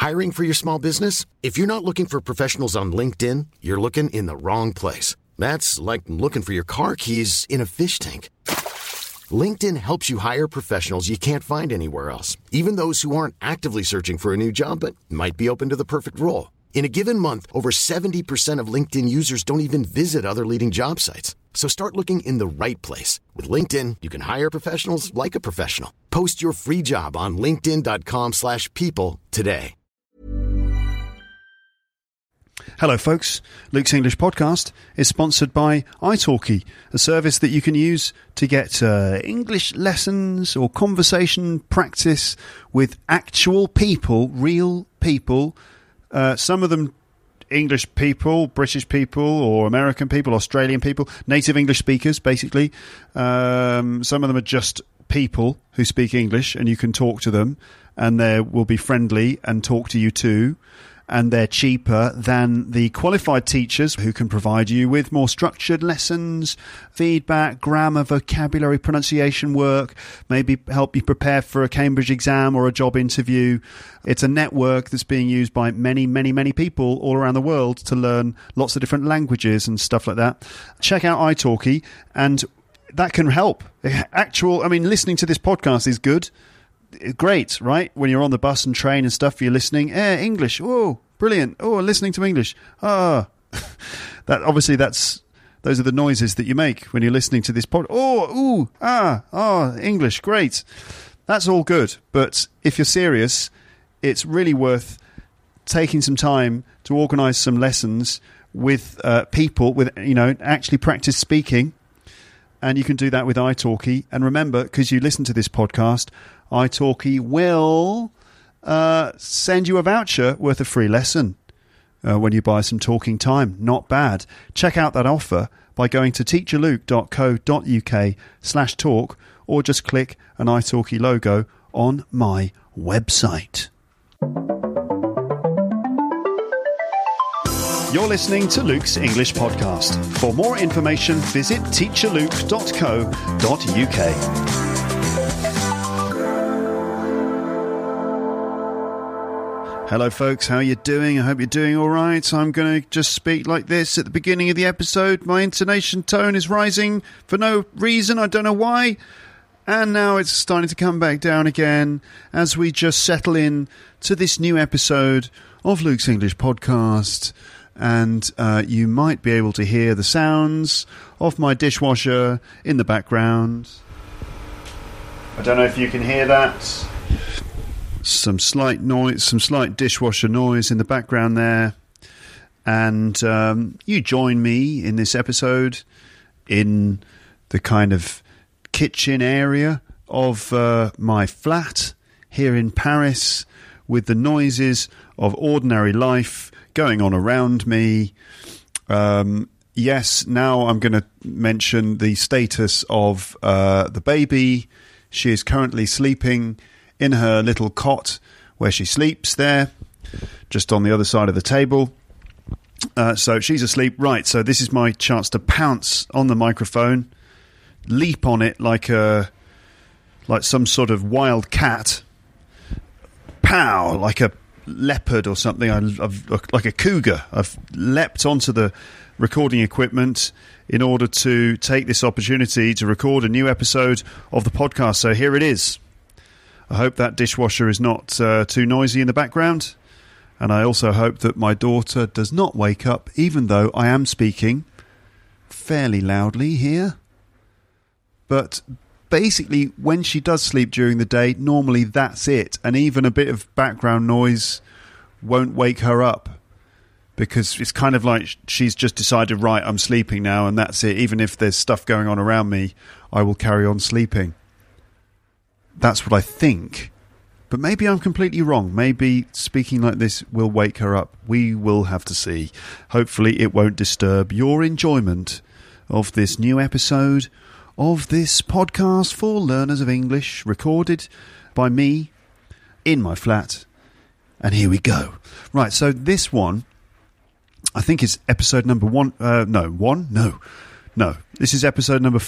Hiring for your small business? If you're not looking for professionals on LinkedIn, you're looking in the wrong place. That's like looking for your car keys in a fish tank. LinkedIn helps you hire professionals you can't find anywhere else, even those who aren't actively searching for a new job but might be open to the perfect role. In a given month, over 70% of LinkedIn users don't even visit other leading job sites. So start looking in the right place. With LinkedIn, you can hire professionals like a professional. Post your free job on linkedin.com/people today. Hello folks, Luke's English Podcast is sponsored by italki, a service that you can use to get English lessons or conversation practice with actual people, real people. Some of them English people, British people, or American people, Australian people, native English speakers, basically. Some of them are just people who speak English, and you can talk to them, and they will be friendly and talk to you too. And they're cheaper than the qualified teachers who can provide you with more structured lessons, feedback, grammar, vocabulary, pronunciation work, maybe help you prepare for a Cambridge exam or a job interview. It's a network that's being used by many, many, many people all around the world to learn lots of different languages and stuff like that. Check out italki, and that can help. Listening to this podcast is good. Great, right? When you're on the bus and train and stuff, you're listening. English. Oh, brilliant. Oh, listening to English. Those are the noises that you make when you're listening to this pod. English. Great. That's all good. But if you're serious, it's really worth taking some time to organise some lessons with people with, actually practice speaking. And you can do that with italki. And remember, because you listen to this podcast, italki will send you a voucher worth a free lesson when you buy some talking time. Not bad. Check out that offer by going to teacherluke.co.uk/talk, or just click an italki logo on my website. You're listening to Luke's English Podcast. For more information, visit teacherluke.co.uk. Hello folks, how are you doing? I hope you're doing all right. I'm going to just speak like this at the beginning of the episode. My intonation tone is rising for no reason, I don't know why. And now it's starting to come back down again as we just settle in to this new episode of Luke's English Podcast. And you might be able to hear the sounds of my dishwasher in the background. I don't know if you can hear that. Some slight dishwasher noise in the background there. And you join me in this episode in the kind of kitchen area of my flat here in Paris, with the noises of ordinary life going on around me. Yes, now I'm going to mention the status of the baby. She is currently sleeping in her little cot where she sleeps there, just on the other side of the table. So she's asleep. Right, so this is my chance to pounce on the microphone, leap on it like some sort of wild cat. Pow, like a leopard or something. I've like a cougar. I've leapt onto the recording equipment in order to take this opportunity to record a new episode of the podcast. So here it is. I hope that dishwasher is not too noisy in the background, and I also hope that my daughter does not wake up, even though I am speaking fairly loudly here. But basically, when she does sleep during the day, normally that's it. And even a bit of background noise won't wake her up, because it's kind of like she's just decided, right, I'm sleeping now, and that's it. Even if there's stuff going on around me, I will carry on sleeping. That's what I think. But maybe I'm completely wrong. Maybe speaking like this will wake her up. We will have to see. Hopefully it won't disturb your enjoyment of this new episode of this podcast for learners of English, recorded by me in my flat. And here we go. Right, so this one, I think is episode number this is episode number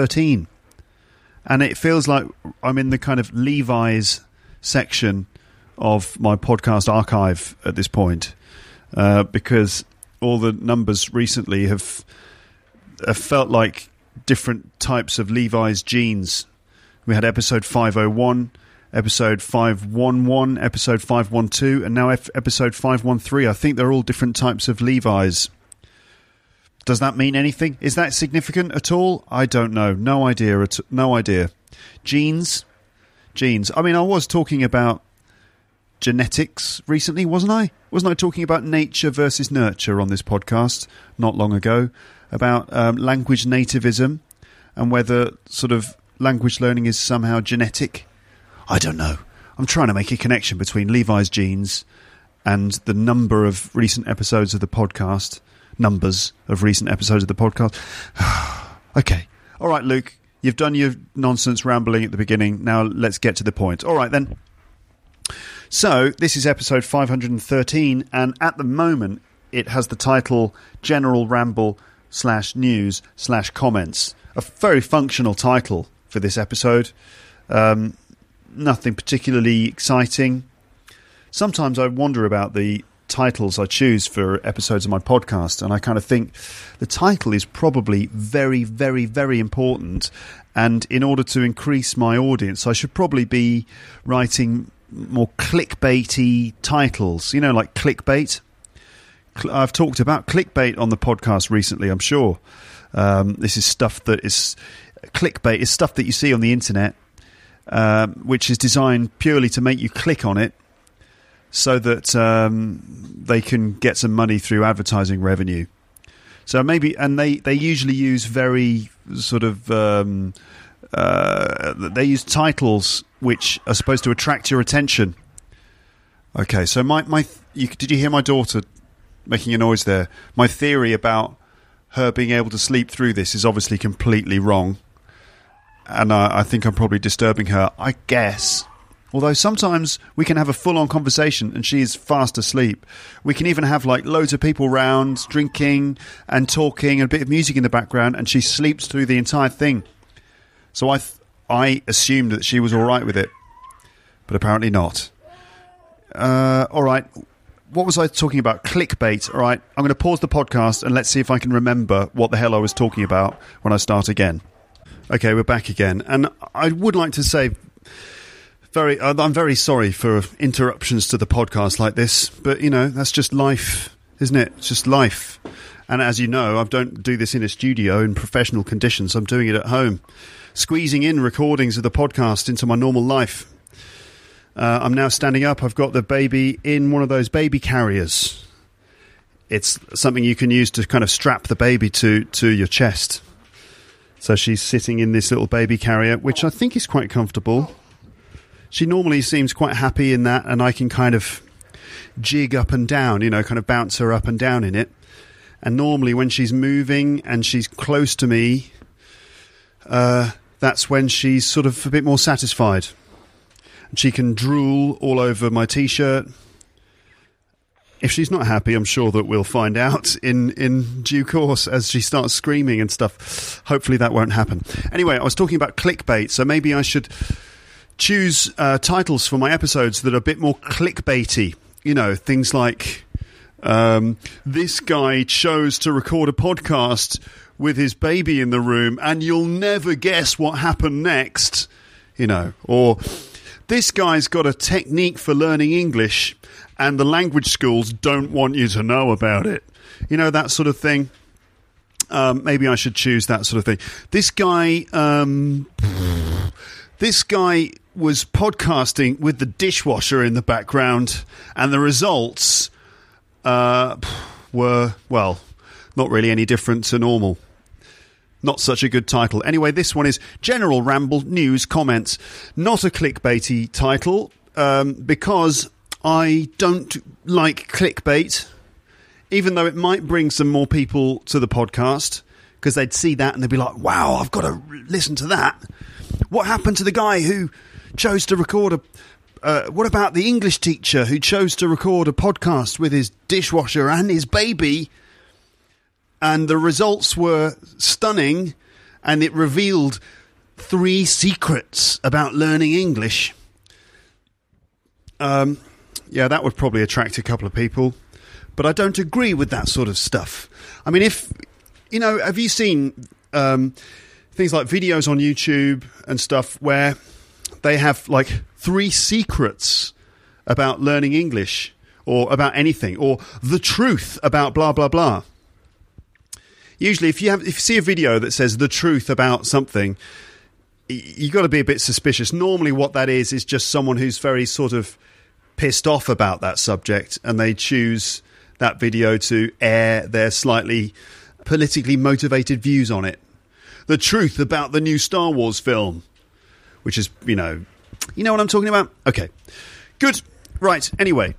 513. And it feels like I'm in the kind of Levi's section of my podcast archive at this point, because all the numbers recently have felt like different types of Levi's jeans. We had episode 501, episode 511, episode 512, and now episode 513. I think they're all different types of Levi's. Does that mean anything? Is that significant at all? I don't know. No idea. No idea. Genes. I mean, I was talking about genetics recently, wasn't I? Wasn't I talking about nature versus nurture on this podcast not long ago? About language nativism and whether sort of language learning is somehow genetic? I don't know. I'm trying to make a connection between Levi's jeans and the number of recent episodes of the podcast. Numbers of recent episodes of the podcast. Okay. All right, Luke. You've done your nonsense rambling at the beginning. Now let's get to the point. All right, then. So this is episode 513, and at the moment it has the title General Ramble /News /Comments. A very functional title for this episode. Nothing particularly exciting. Sometimes I wonder about the titles I choose for episodes of my podcast, and I kind of think the title is probably very, very, very important, and in order to increase my audience I should probably be writing more clickbaity titles, like clickbait. I've talked about clickbait on the podcast recently, I'm sure. This is stuff that is clickbait, is stuff that you see on the internet, which is designed purely to make you click on it so that they can get some money through advertising revenue. So maybe, and they usually use very sort of, they use titles which are supposed to attract your attention. Okay, so did you hear my daughter making a noise there? My theory about her being able to sleep through this is obviously completely wrong. And I think I'm probably disturbing her, I guess. Although sometimes we can have a full-on conversation and she is fast asleep. We can even have like loads of people round, drinking and talking and a bit of music in the background, and she sleeps through the entire thing. So I assumed that she was all right with it, but apparently not. All right. What was I talking about? Clickbait. All right. I'm going to pause the podcast and let's see if I can remember what the hell I was talking about when I start again. Okay, we're back again. And I would like to say I'm very sorry for interruptions to the podcast like this, but, that's just life, isn't it? It's just life. And as you know, I don't do this in a studio in professional conditions. I'm doing it at home, squeezing in recordings of the podcast into my normal life. I'm now standing up. I've got the baby in one of those baby carriers. It's something you can use to kind of strap the baby to your chest. So she's sitting in this little baby carrier, which I think is quite comfortable. She normally seems quite happy in that, and I can kind of jig up and down, kind of bounce her up and down in it. And normally when she's moving and she's close to me, that's when she's sort of a bit more satisfied. And she can drool all over my T-shirt. If she's not happy, I'm sure that we'll find out in due course as she starts screaming and stuff. Hopefully that won't happen. Anyway, I was talking about clickbait, so maybe I should choose titles for my episodes that are a bit more clickbaity. Things like, this guy chose to record a podcast with his baby in the room and you'll never guess what happened next. Or this guy's got a technique for learning English and the language schools don't want you to know about it. That sort of thing. Maybe I should choose that sort of thing. This guy was podcasting with the dishwasher in the background, and the results were, well, not really any different to normal. Not such a good title. Anyway, this one is General Ramble News Comments. Not a clickbaity title, because I don't like clickbait, even though it might bring some more people to the podcast, because they'd see that and they'd be like, wow, I've got to listen to that. What happened to the guy who chose to record what about the English teacher who chose to record a podcast with his dishwasher and his baby? And the results were stunning, and it revealed 3 secrets about learning English. Yeah, that would probably attract a couple of people. But I don't agree with that sort of stuff. I mean, have you seen things like videos on YouTube and stuff where they have like 3 secrets about learning English or about anything, or the truth about blah, blah, blah. Usually, if you see a video that says the truth about something, you've got to be a bit suspicious. Normally what that is just someone who's very sort of pissed off about that subject, and they choose that video to air their slightly politically motivated views on it. The truth about the new Star Wars film, which is, you know what I'm talking about? Okay, good. Right, anyway.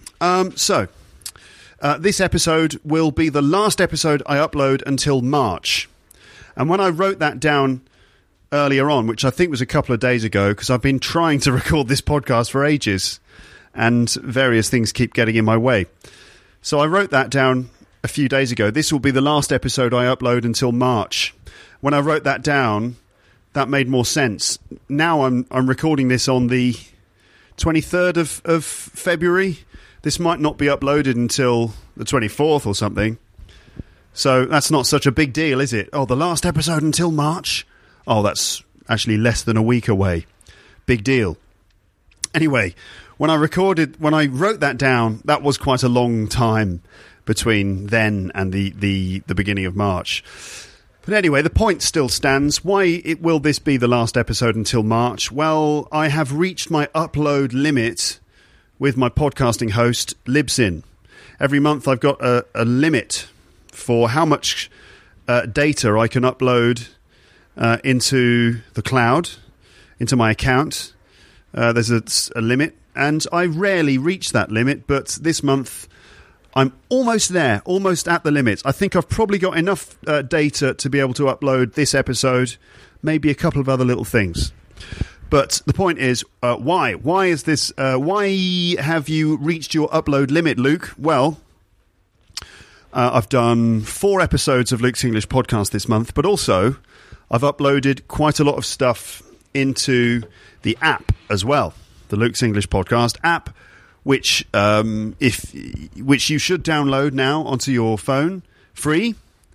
This episode will be the last episode I upload until March. And when I wrote that down earlier on, which I think was a couple of days ago, because I've been trying to record this podcast for ages, and various things keep getting in my way. So I wrote that down a few days ago. This will be the last episode I upload until March. When I wrote that down, that made more sense. Now I'm recording this on the 23rd of February. This might not be uploaded until the 24th or something. So that's not such a big deal, is it? Oh, the last episode until March? Oh, that's actually less than a week away. Big deal. Anyway, when I wrote that down, that was quite a long time between then and the beginning of March. But anyway, the point still stands. Why will this be the last episode until March? Well, I have reached my upload limit with my podcasting host, Libsyn. Every month I've got a limit for how much data I can upload into the cloud, into my account. There's a limit, and I rarely reach that limit, but this month I'm almost there, almost at the limit. I think I've probably got enough data to be able to upload this episode, maybe a couple of other little things. But the point is, why? Why is this? Why have you reached your upload limit, Luke? Well, I've done 4 episodes of Luke's English Podcast this month, but also I've uploaded quite a lot of stuff into the app as well, the Luke's English Podcast app, which you should download now onto your phone, free.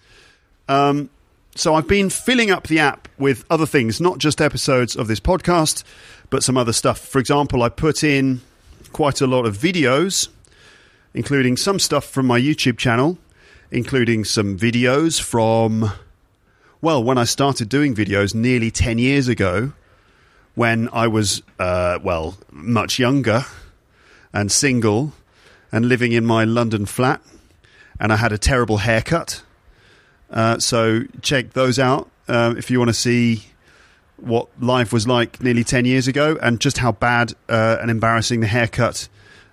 So I've been filling up the app with other things, not just episodes of this podcast, but some other stuff. For example, I put in quite a lot of videos, including some stuff from my YouTube channel, including some videos from, well, when I started doing videos nearly 10 years ago, when I was, much younger and single and living in my London flat, and I had a terrible haircut. So check those out if you want to see what life was like nearly 10 years ago and just how bad and embarrassing the haircut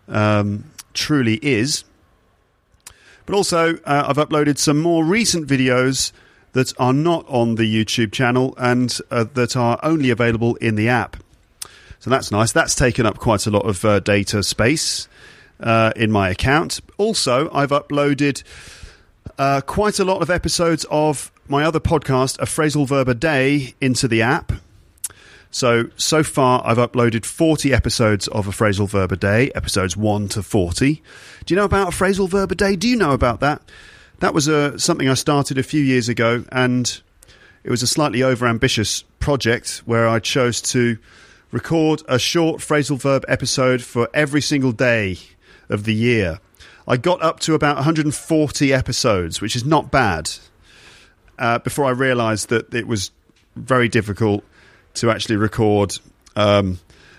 truly is. But also, I've uploaded some more recent videos that are not on the YouTube channel and that are only available in the app. So that's nice. That's taken up quite a lot of data space in my account. Also, I've uploaded quite a lot of episodes of my other podcast, A Phrasal Verb a Day, into the app. So far I've uploaded 40 episodes of A Phrasal Verb a Day, episodes 1 to 40. Do you know about A Phrasal Verb a Day? Do you know about that? That was something I started a few years ago, and it was a slightly over-ambitious project where I chose to record a short phrasal verb episode for every single day of the year. I got up to about 140 episodes, which is not bad, before I realised that it was very difficult to actually record an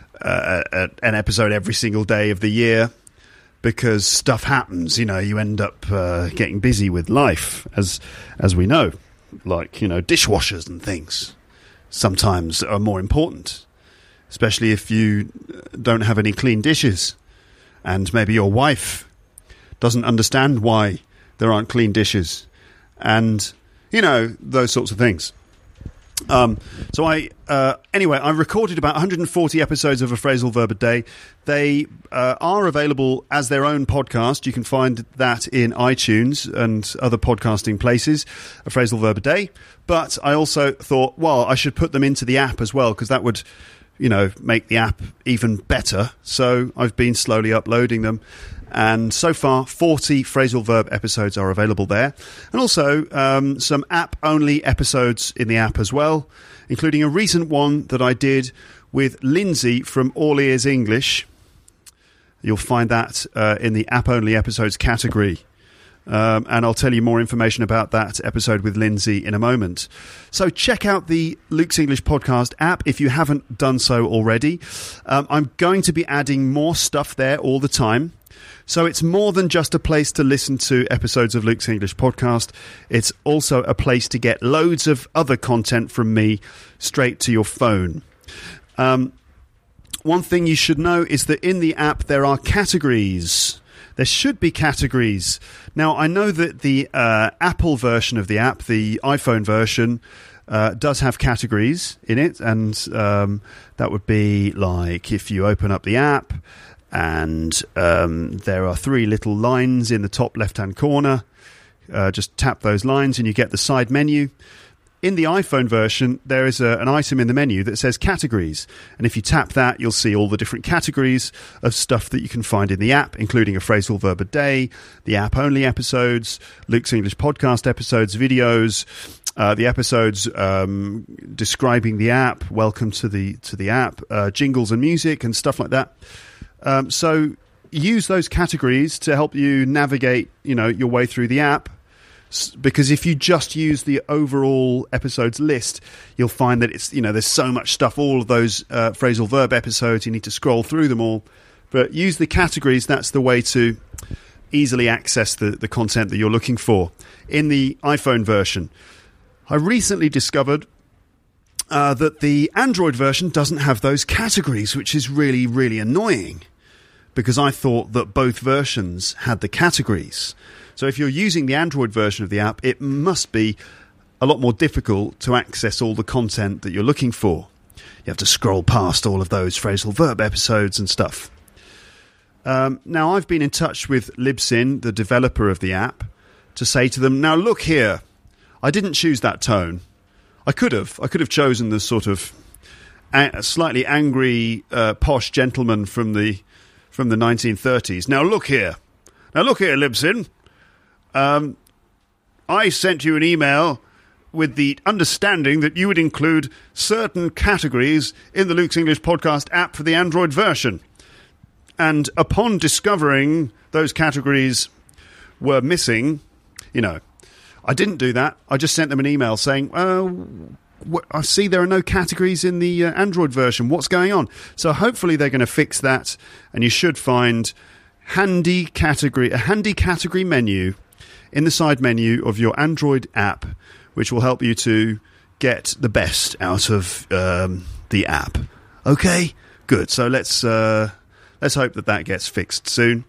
episode every single day of the year, because stuff happens. You know, you end up getting busy with life, as we know, like, you know, dishwashers and things sometimes are more important, especially if you don't have any clean dishes, and maybe your wife doesn't understand why there aren't clean dishes, and, you know, those sorts of things. Anyway, I recorded about 140 episodes of A Phrasal Verb a Day. They are available as their own podcast. You can find that in iTunes and other podcasting places, A Phrasal Verb a Day. But I also thought, well, I should put them into the app as well, because that would, make the app even better. So I've been slowly uploading them. And so far, 40 phrasal verb episodes are available there. And also some app-only episodes in the app as well, including a recent one that I did with Lindsay from All Ears English. You'll find that in the app-only episodes category. And I'll tell you more information about that episode with Lindsay in a moment. So check out the Luke's English Podcast app if you haven't done so already. I'm going to be adding more stuff there all the time. So it's more than just a place to listen to episodes of Luke's English Podcast. It's also a place to get loads of other content from me straight to your phone. One thing you should know is that in the app there are categories. There should be categories. Now, I know that the Apple version of the app, the iPhone version, does have categories in it. And that would be like if you open up the app and there are 3 little lines in the top left-hand corner. Just tap those lines and you get the side menu. In the iPhone version, there is an item in the menu that says categories. And if you tap that, you'll see all the different categories of stuff that you can find in the app, including a phrasal verb a day, the app-only episodes, Luke's English Podcast episodes, videos, the episodes describing the app, welcome to the app, jingles and music and stuff like that. So use those categories to help you navigate, your way through the app. Because if you just use the overall episodes list, you'll find that it's, there's so much stuff, all of those phrasal verb episodes, you need to scroll through them all. But use the categories, that's the way to easily access the content that you're looking for. In the iPhone version, I recently discovered that the Android version doesn't have those categories, which is really, really annoying. Because I thought that both versions had the categories. So if you're using the Android version of the app, it must be a lot more difficult to access all the content that you're looking for. You have to scroll past all of those phrasal verb episodes and stuff. Now, I've been in touch with Libsyn, the developer of the app, to say to them, now look here, I didn't choose that tone. I could have chosen the sort of slightly angry, posh gentleman from the 1930s. Now look here, Libsyn. I sent you an email with the understanding that you would include certain categories in the Luke's English Podcast app for the Android version. And upon discovering those categories were missing, I didn't do that. I just sent them an email saying, I see there are no categories in the Android version. What's going on? So hopefully they're going to fix that, and you should find a handy category menu in the side menu of your Android app, which will help you to get the best out of the app. Okay, good. So let's hope that gets fixed soon.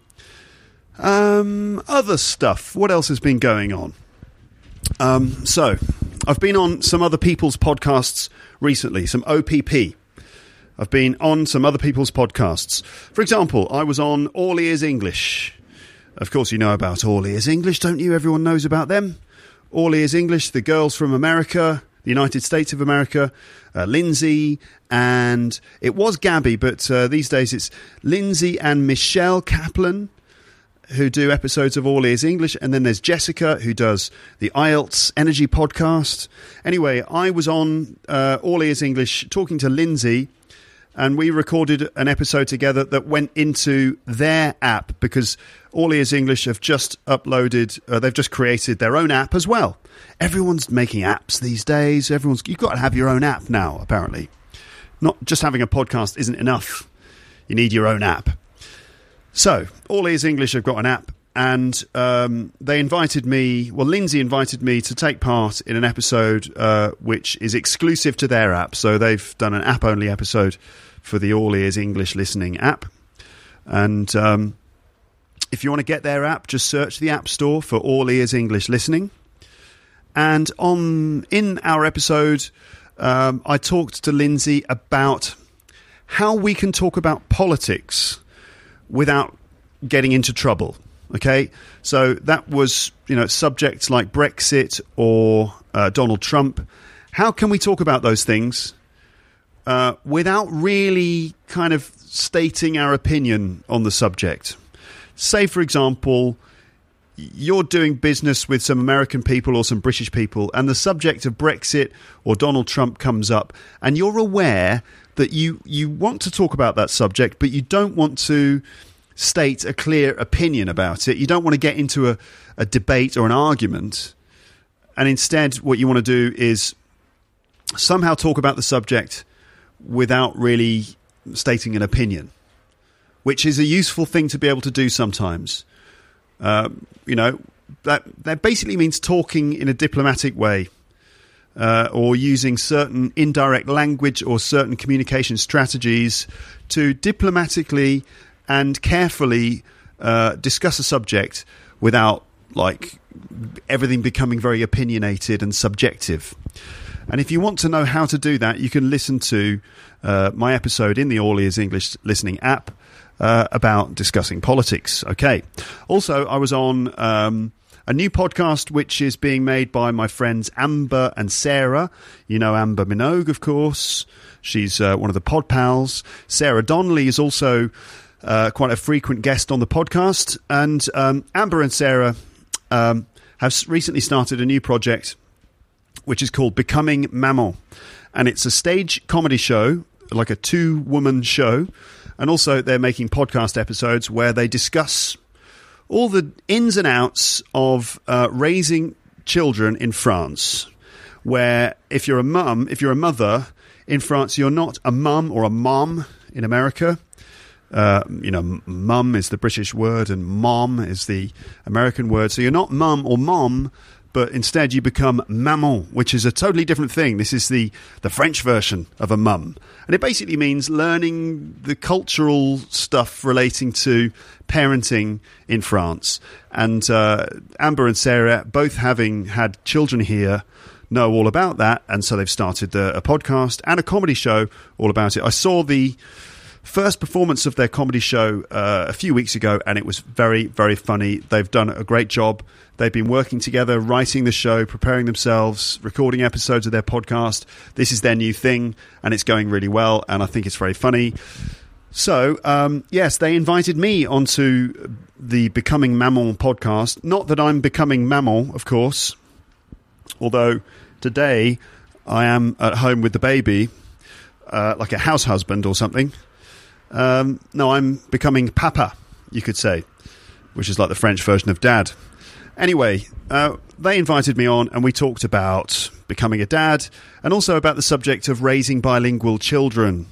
Other stuff. What else has been going on? So I've been on some other people's podcasts recently, some OPP. I've been on some other people's podcasts. For example, I was on All Ears English. Of course, you know about All Ears English, don't you? Everyone knows about them. All Ears English, the girls from America, the United States of America, Lindsay, and it was Gabby, but these days it's Lindsay and Michelle Kaplan, who do episodes of All Ears English, and then there's Jessica, who does the IELTS Energy podcast. Anyway, I was on All Ears English talking to Lindsay, and we recorded an episode together that went into their app, because All Ears English have just uploaded, they've just created their own app as well. Everyone's making apps these days. You've got to have your own app now, apparently. Not just having a podcast isn't enough. You need your own app. So, All Ears English have got an app, and Lindsay invited me to take part in an episode which is exclusive to their app. So they've done an app-only episode for the All Ears English listening app. And if you want to get their app, just search the App Store for All Ears English Listening. And in our episode, I talked to Lindsay about how we can talk about politics without getting into trouble. Okay, so that was, subjects like Brexit or Donald Trump. How can we talk about those things without really kind of stating our opinion on the subject. Say, for example, you're doing business with some American people or some British people, and the subject of Brexit or Donald Trump comes up, and you're aware that you want to talk about that subject, but you don't want to state a clear opinion about it. You don't want to get into a debate or an argument. And instead, what you want to do is somehow talk about the subject without really stating an opinion, which is a useful thing to be able to do sometimes. That basically means talking in a diplomatic way, or using certain indirect language or certain communication strategies to diplomatically and carefully discuss a subject without everything becoming very opinionated and subjective. And if you want to know how to do that, you can listen to my episode in the All Ears English listening app about discussing politics. Okay. Also, I was on a new podcast which is being made by my friends Amber and Sarah. You know Amber Minogue, of course. She's one of the pod pals. Sarah Donnelly is also quite a frequent guest on the podcast. And Amber and Sarah have recently started a new project which is called Becoming Maman. And it's a stage comedy show, like a 2-woman show. And also they're making podcast episodes where they discuss all the ins and outs of raising children in France, where if you're a mother in France, you're not a mum or a mom in America. Mum is the British word and mom is the American word. So you're not mum or mom, but instead you become maman, which is a totally different thing. This is the French version of a mum. And it basically means learning the cultural stuff relating to parenting in France. And Amber and Sarah, both having had children here, know all about that. And so they've started a podcast and a comedy show all about it. I saw the first performance of their comedy show a few weeks ago, and it was very, very funny. They've done a great job. They've been working together, writing the show, preparing themselves, recording episodes of their podcast. This is their new thing, and it's going really well, and I think it's very funny. So, yes, they invited me onto the Becoming Maman podcast. Not that I'm becoming maman, of course, although today I am at home with the baby, like a house husband or something. No, I'm becoming papa, you could say, which is like the French version of dad. Anyway, they invited me on and we talked about becoming a dad and also about the subject of raising bilingual children,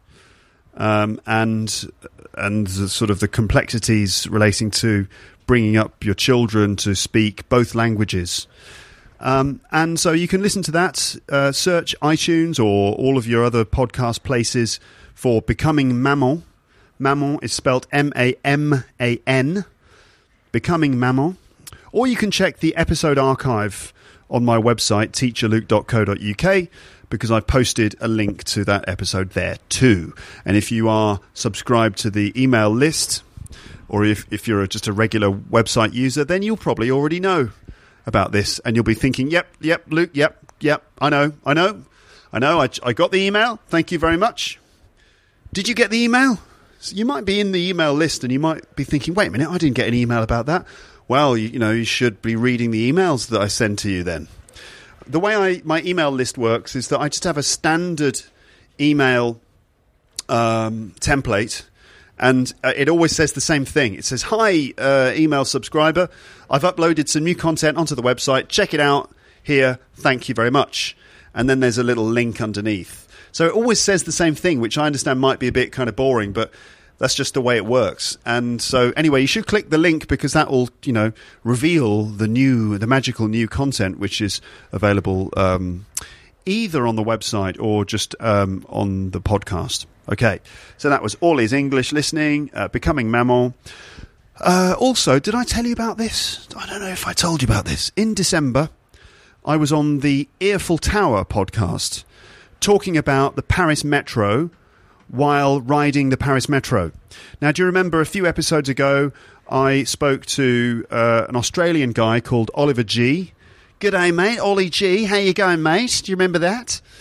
and the sort of the complexities relating to bringing up your children to speak both languages. And so you can listen to that, search iTunes or all of your other podcast places for Becoming Maman. Maman is spelled M-A-M-A-N. Becoming Maman. Or you can check the episode archive on my website, teacherluke.co.uk, because I've posted a link to that episode there too. And if you are subscribed to the email list, or if you're just a regular website user, then you'll probably already know about this. And you'll be thinking, yep, Luke, yep, I know. I got the email. Thank you very much. Did you get the email? So you might be in the email list and you might be thinking, wait a minute, I didn't get an email about that. Well, you should be reading the emails that I send to you then. The way my email list works is that I just have a standard email template, and it always says the same thing. It says, hi, email subscriber, I've uploaded some new content onto the website. Check it out here. Thank you very much. And then there's a little link underneath. So it always says the same thing, which I understand might be a bit kind of boring, but that's just the way it works. And so anyway, you should click the link because that will, reveal the magical new content, which is available either on the website or just on the podcast. Okay, so that was All Is English Listening, Becoming Maman. Also, did I tell you about this? I don't know if I told you about this. In December, I was on the Earful Tower podcast talking about the Paris Metro while riding the Paris Metro. Now, do you remember a few episodes ago, I spoke to an Australian guy called Oliver G. G'day, mate. Ollie G. How you going, mate? Do you remember that?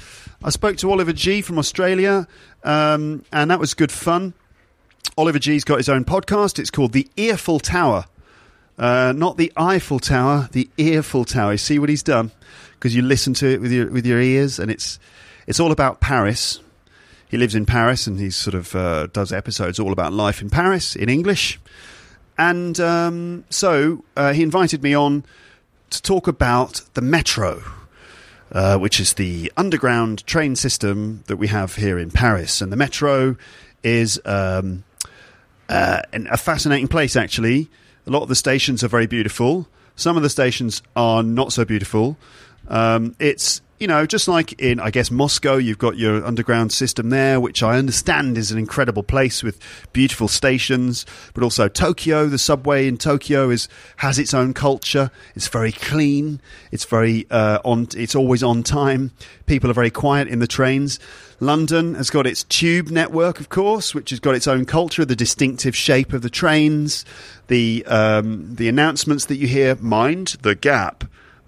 I spoke to Oliver G from Australia, and that was good fun. Oliver G's got his own podcast. It's called The Earful Tower. Not the Eiffel Tower, the Earful Tower. You see what he's done? Because you listen to it with your ears, and it's all about Paris. He lives in Paris, and he sort of does episodes all about life in Paris in English. And so he invited me on to talk about the metro, which is the underground train system that we have here in Paris. And the metro is a fascinating place, actually. A lot of the stations are very beautiful. Some of the stations are not so beautiful. It's, just like in, I guess, Moscow, you've got your underground system there, which I understand is an incredible place with beautiful stations. But also Tokyo, the subway in Tokyo has its own culture. It's very clean. It's very it's always on time. People are very quiet in the trains. London has got its tube network, of course, which has got its own culture, the distinctive shape of the trains, the announcements that you hear, mind the gap,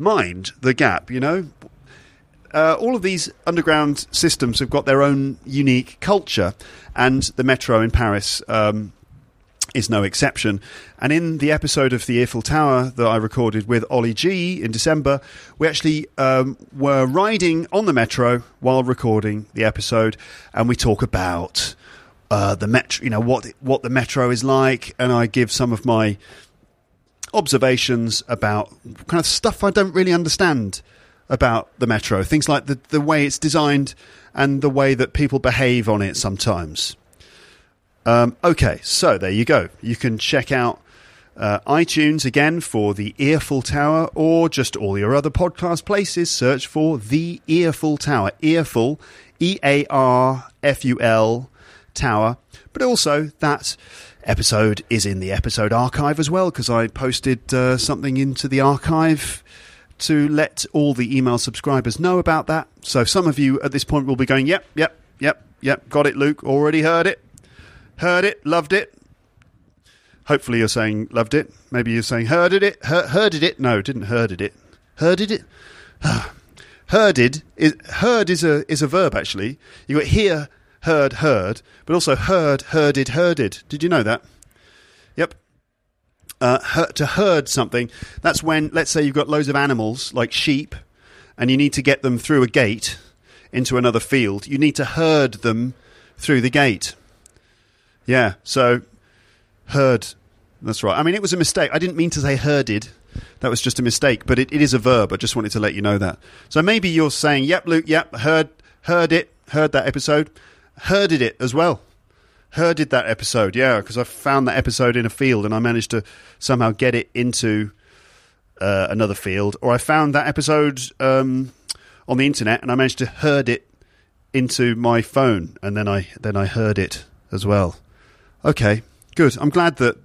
all of these underground systems have got their own unique culture, and the metro in Paris is no exception. And in the episode of the Eiffel Tower that I recorded with Ollie G in December, we actually were riding on the metro while recording the episode, and we talk about the metro, what the metro is like, and I give some of my observations about kind of stuff I don't really understand about the metro, things like the way it's designed and the way that people behave on it sometimes. Okay, so there you go. You can check out iTunes again for The Earful Tower, or just all your other podcast places. Search for The Earful Tower. Earful, EARFUL Tower. But also that episode is in the episode archive as well, because I posted something into the archive to let all the email subscribers know about that. So some of you at this point will be going, yep, got it, Luke, already heard it, loved it. Hopefully you're saying loved it. Maybe you're saying herded it. No, didn't herded it. Herded it? Herded is a verb, actually. You got hear, heard, but also herded. Did you know that? Yep. To herd something, that's when, let's say you've got loads of animals like sheep and you need to get them through a gate into another field. You need to herd them through the gate. Yeah, so herd, that's right. I mean, it was a mistake. I didn't mean to say herded. That was just a mistake, but it is a verb. I just wanted to let you know that. So maybe you're saying, yep, Luke, yep, heard that episode, herded it as well. Herded that episode, yeah, because I found that episode in a field and I managed to somehow get it into another field. Or I found that episode on the internet and I managed to herd it into my phone, and then I heard it as well. Okay, good. I'm glad that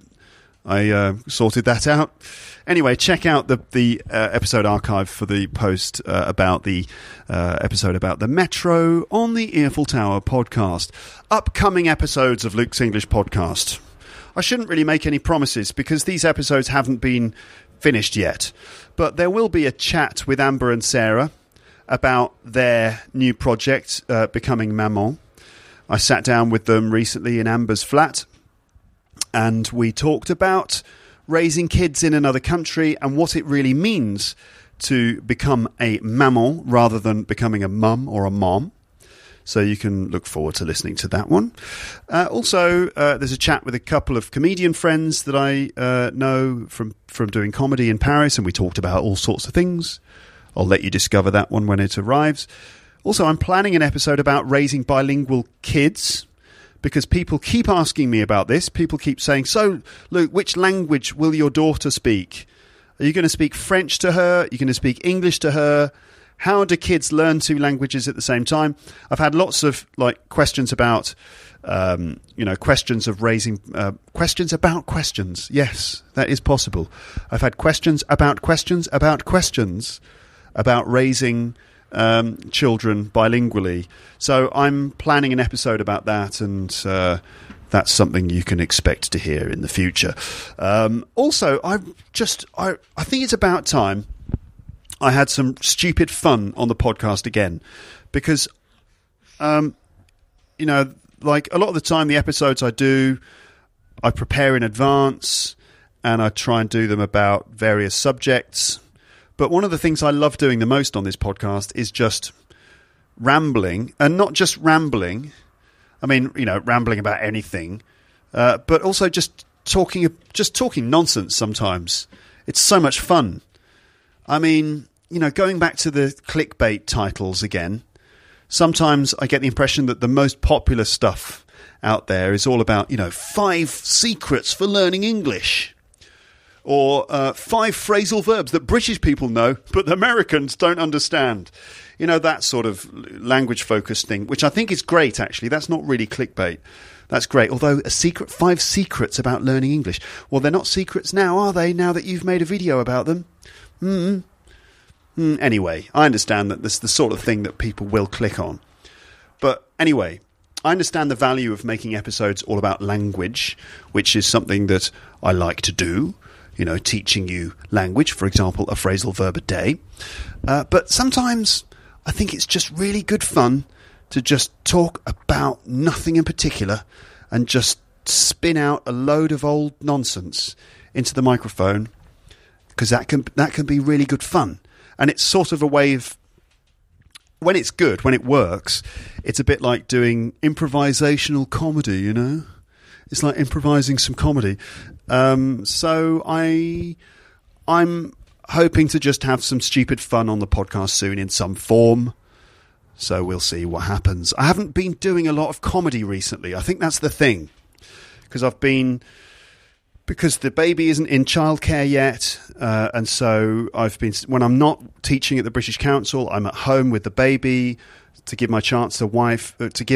I sorted that out. Anyway, check out the episode archive for the post about the episode about the metro on the Eiffel Tower podcast. Upcoming episodes of Luke's English podcast. I shouldn't really make any promises because these episodes haven't been finished yet. But there will be a chat with Amber and Sarah about their new project, Becoming Maman. I sat down with them recently in Amber's flat, and we talked about raising kids in another country and what it really means to become a maman rather than becoming a mum or a mom. So you can look forward to listening to that one. Also, there's a chat with a couple of comedian friends that I know from doing comedy in Paris, and we talked about all sorts of things. I'll let you discover that one when it arrives. Also, I'm planning an episode about raising bilingual kids, because people keep asking me about this. People keep saying, so, Luke, which language will your daughter speak? Are you going to speak French to her? Are you going to speak English to her? How do kids learn two languages at the same time? I've had lots of questions about, questions of raising, questions about questions. Yes, that is possible. I've had questions about raising children bilingually. So I'm planning an episode about that, and that's something you can expect to hear in the future. Also, I think it's about time I had some stupid fun on the podcast again, because you know, like a lot of the time, the episodes I prepare in advance, and I try and do them about various subjects. But one of the things I love doing the most on this podcast is just rambling, and not just rambling. I mean, you know, rambling about anything, but also just talking nonsense sometimes. It's so much fun. I mean, you know, going back to the clickbait titles again, sometimes I get the impression that the most popular stuff out there is all about, you know, 5 secrets for learning English, or 5 phrasal verbs that British people know but the Americans don't understand. You know, that sort of language-focused thing, which I think is great, actually. That's not really clickbait. That's great. Although 5 secrets about learning English. Well, they're not secrets now, are they, now that you've made a video about them? Anyway, I understand that this is the sort of thing that people will click on. But anyway, I understand the value of making episodes all about language, which is something that I like to do. You know, teaching you language, for example, a phrasal verb a day. But sometimes I think it's just really good fun to just talk about nothing in particular and just spin out a load of old nonsense into the microphone, because that can be really good fun. And it's sort of a way of, when it's good, when it works, it's a bit like doing improvisational comedy, you know? It's like improvising some comedy. So I'm hoping to just have some stupid fun on the podcast soon in some form. So we'll see what happens. I haven't been doing a lot of comedy recently. I think that's the thing. Because the baby isn't in childcare yet. And so when I'm not teaching at the British Council, I'm at home with the baby to give my wife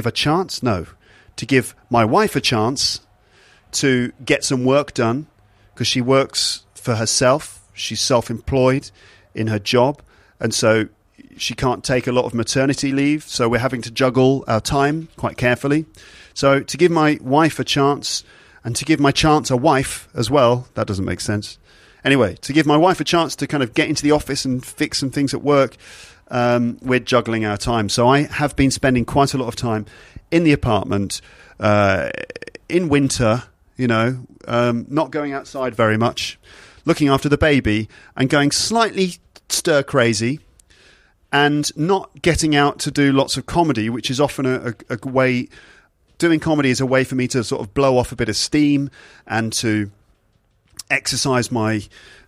a chance to get some work done, because she works for herself. She's self-employed in her job, and so she can't take a lot of maternity leave, so we're having to juggle our time quite carefully. So to give my wife a chance, and to give my chance a wife as well, that doesn't make sense. Anyway, to give my wife a chance to kind of get into the office and fix some things at work, we're juggling our time. So I have been spending quite a lot of time in the apartment, in winter, you know, not going outside very much, looking after the baby, and going slightly stir crazy, and not getting out to do lots of comedy, which is often a way. Doing comedy is a way for me to sort of blow off a bit of steam and to exercise my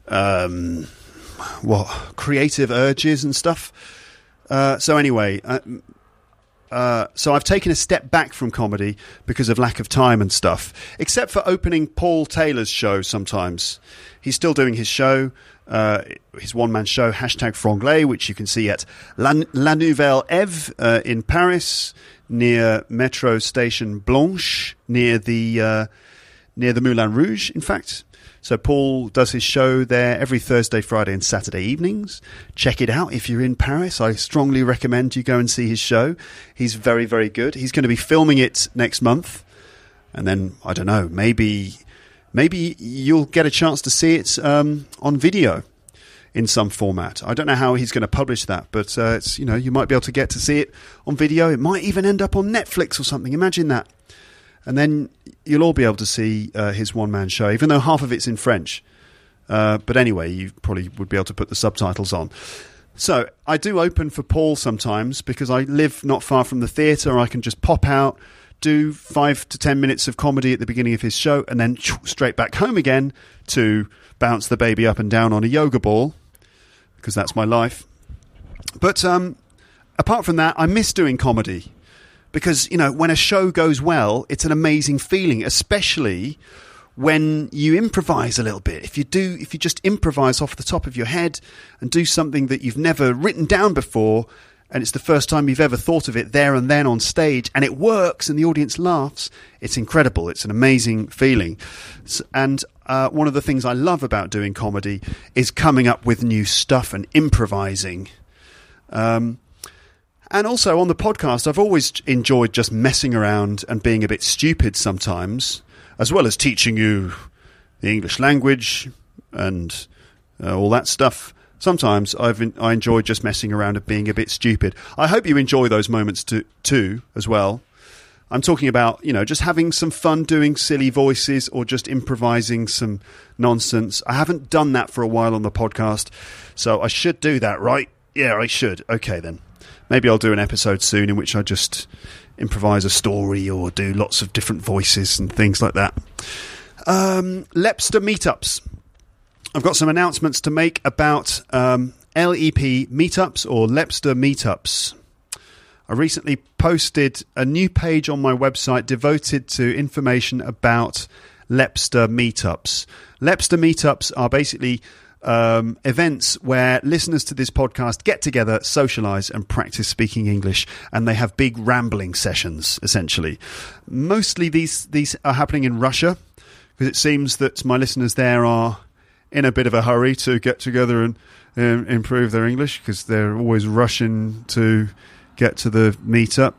creative urges and stuff. So anyway, so I've taken a step back from comedy because of lack of time and stuff, except for opening Paul Taylor's show sometimes. He's still doing his show, his one-man show, #Franglais, which you can see at La Nouvelle Eve in Paris, near Metro Station Blanche, near the Moulin Rouge, in fact. So Paul does his show there every Thursday, Friday and Saturday evenings. Check it out if you're in Paris. I strongly recommend you go and see his show. He's very, very good. He's going to be filming it next month. And then, I don't know, maybe you'll get a chance to see it on video in some format. I don't know how he's going to publish that, but it's, you know, you might be able to get to see it on video. It might even end up on Netflix or something. Imagine that. And then you'll all be able to see his one-man show, even though half of it's in French. But anyway, you probably would be able to put the subtitles on. So I do open for Paul sometimes because I live not far from the theatre. I can just pop out, do 5 to 10 minutes of comedy at the beginning of his show, and then straight back home again to bounce the baby up and down on a yoga ball, because that's my life. But apart from that, I miss doing comedy. Because, you know, when a show goes well, it's an amazing feeling, especially when you improvise a little bit. If you just improvise off the top of your head and do something that you've never written down before, and it's the first time you've ever thought of it there and then on stage, and it works and the audience laughs, it's incredible. It's an amazing feeling. And one of the things I love about doing comedy is coming up with new stuff and improvising. And also on the podcast, I've always enjoyed just messing around and being a bit stupid sometimes, as well as teaching you the English language and all that stuff. sometimes I enjoy just messing around and being a bit stupid. I hope you enjoy those moments too as well. I'm talking about, just having some fun doing silly voices or just improvising some nonsense. I haven't done that for a while on the podcast, so I should do that, right? Yeah, I should. Okay, then. Maybe I'll do an episode soon in which I just improvise a story or do lots of different voices and things like that. Lepster meetups. I've got some announcements to make about LEP meetups or Lepster meetups. I recently posted a new page on my website devoted to information about Lepster meetups. Lepster meetups are basically events where listeners to this podcast get together, socialise and practice speaking English, and they have big rambling sessions, essentially. Mostly these are happening in Russia, because it seems that my listeners there are in a bit of a hurry to get together and improve their English, because they're always rushing to get to the meetup.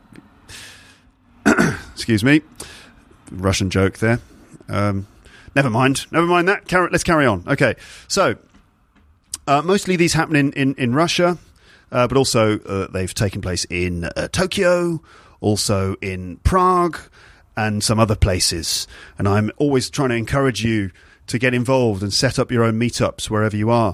Excuse me. Russian joke there. Never mind that. Let's carry on. Okay, so mostly these happen in Russia, but also they've taken place in Tokyo, also in Prague, and some other places. And I'm always trying to encourage you to get involved and set up your own meetups wherever you are.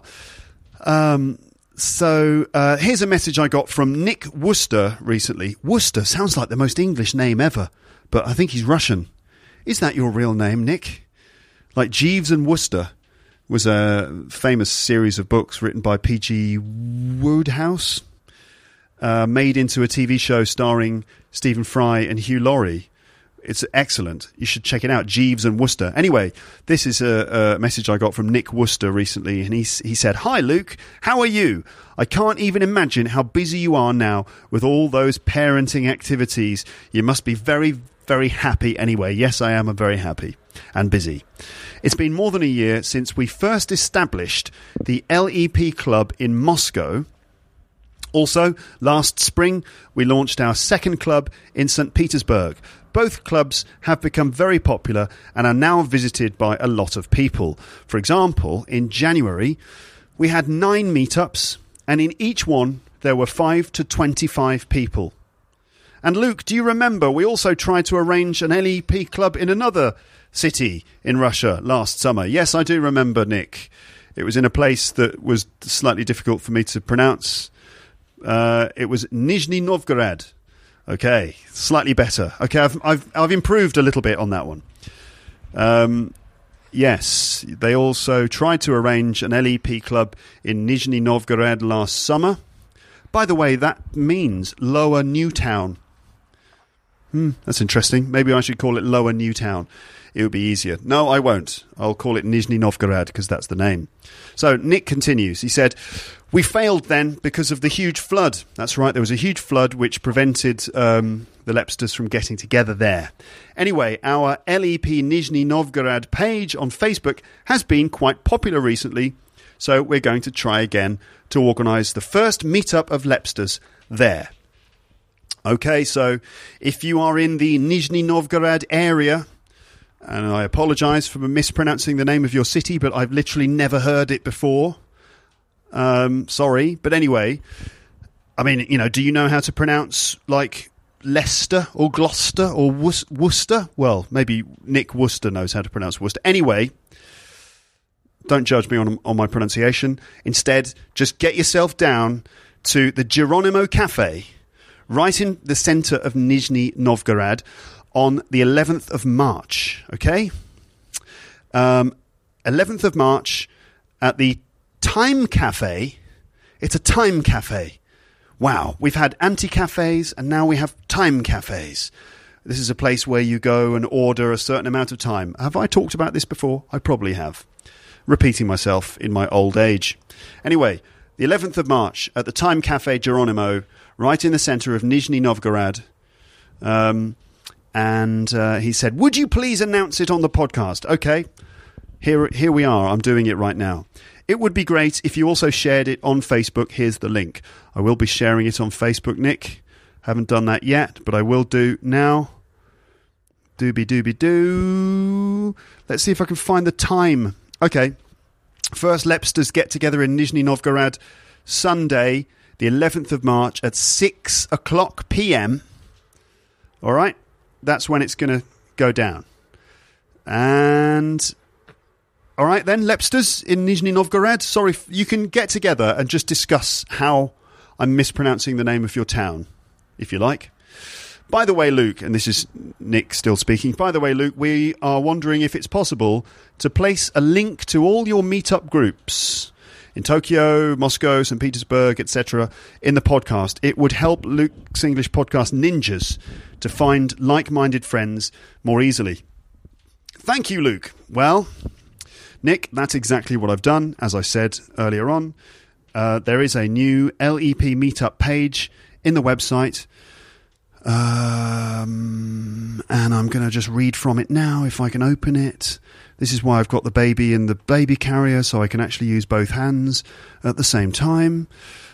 So here's a message I got from Nick Worcester recently. Worcester sounds like the most English name ever, but I think he's Russian. Is that your real name, Nick? Like Jeeves and Wooster was a famous series of books written by P.G. Wodehouse, made into a TV show starring Stephen Fry and Hugh Laurie. It's excellent. You should check it out, Jeeves and Wooster. Anyway, this is a message I got from Nick Worcester recently, and he said, "Hi, Luke. How are you? I can't even imagine how busy you are now with all those parenting activities. You must be very, very happy anyway." Yes, I am very happy and busy. It's been more than a year since we first established the LEP Club in Moscow. Also, last spring, we launched our second club in St. Petersburg. Both clubs have become very popular and are now visited by a lot of people. For example, in January, we had 9 meetups, and in each one, there were 5 to 25 people. And Luke, do you remember we also tried to arrange an LEP club in another city in Russia last summer? Yes, I do remember, Nick. It was in a place that was slightly difficult for me to pronounce. It was Nizhny Novgorod. Okay, slightly better. Okay, I've improved a little bit on that one. Yes, they also tried to arrange an LEP club in Nizhny Novgorod last summer. By the way, that means Lower Newtown. That's interesting. Maybe I should call it Lower Newtown. It would be easier. No, I won't. I'll call it Nizhny Novgorod because that's the name. So Nick continues. He said, "We failed then because of the huge flood." That's right. There was a huge flood which prevented the Lepsters from getting together there. Anyway, our LEP Nizhny Novgorod page on Facebook has been quite popular recently. So we're going to try again to organise the first meetup of Lepsters there. Okay, so if you are in the Nizhny Novgorod area, and I apologise for mispronouncing the name of your city, but I've literally never heard it before. Sorry. But anyway, I mean, do you know how to pronounce, like, Leicester or Gloucester or Worcester? Well, maybe Nick Worcester knows how to pronounce Worcester. Anyway, don't judge me on my pronunciation. Instead, just get yourself down to the Geronimo Cafe, right in the centre of Nizhny Novgorod, on the 11th of March, okay? 11th of March at the Time Cafe. It's a time cafe. Wow, we've had anti-cafes and now we have time cafes. This is a place where you go and order a certain amount of time. Have I talked about this before? I probably have. Repeating myself in my old age. Anyway, the 11th of March at the Time Cafe Geronimo, right in the centre of Nizhny Novgorod. And he said, "Would you please announce it on the podcast?" Okay, here we are. I'm doing it right now. It would be great if you also shared it on Facebook. Here's the link. I will be sharing it on Facebook, Nick. Haven't done that yet, but I will do now. Doobie-doobie-doo. Let's see if I can find the time. Okay, First Lepsters get together in Nizhny Novgorod Sunday, the 11th of March at 6 o'clock p.m. All right? That's when it's going to go down. And all right then, Lepsters in Nizhny Novgorod. Sorry, you can get together and just discuss how I'm mispronouncing the name of your town, if you like. By the way, Luke, and this is Nick still speaking. By the way, Luke, we are wondering if it's possible to place a link to all your meetup groups in Tokyo, Moscow, St. Petersburg, etc. in the podcast. It would help Luke's English Podcast ninjas to find like-minded friends more easily. Thank you, Luke. Well, Nick, that's exactly what I've done. As I said earlier on, there is a new LEP meetup page in the website. And I'm going to just read from it now if I can open it. This is why I've got the baby in the baby carrier, so I can actually use both hands at the same time.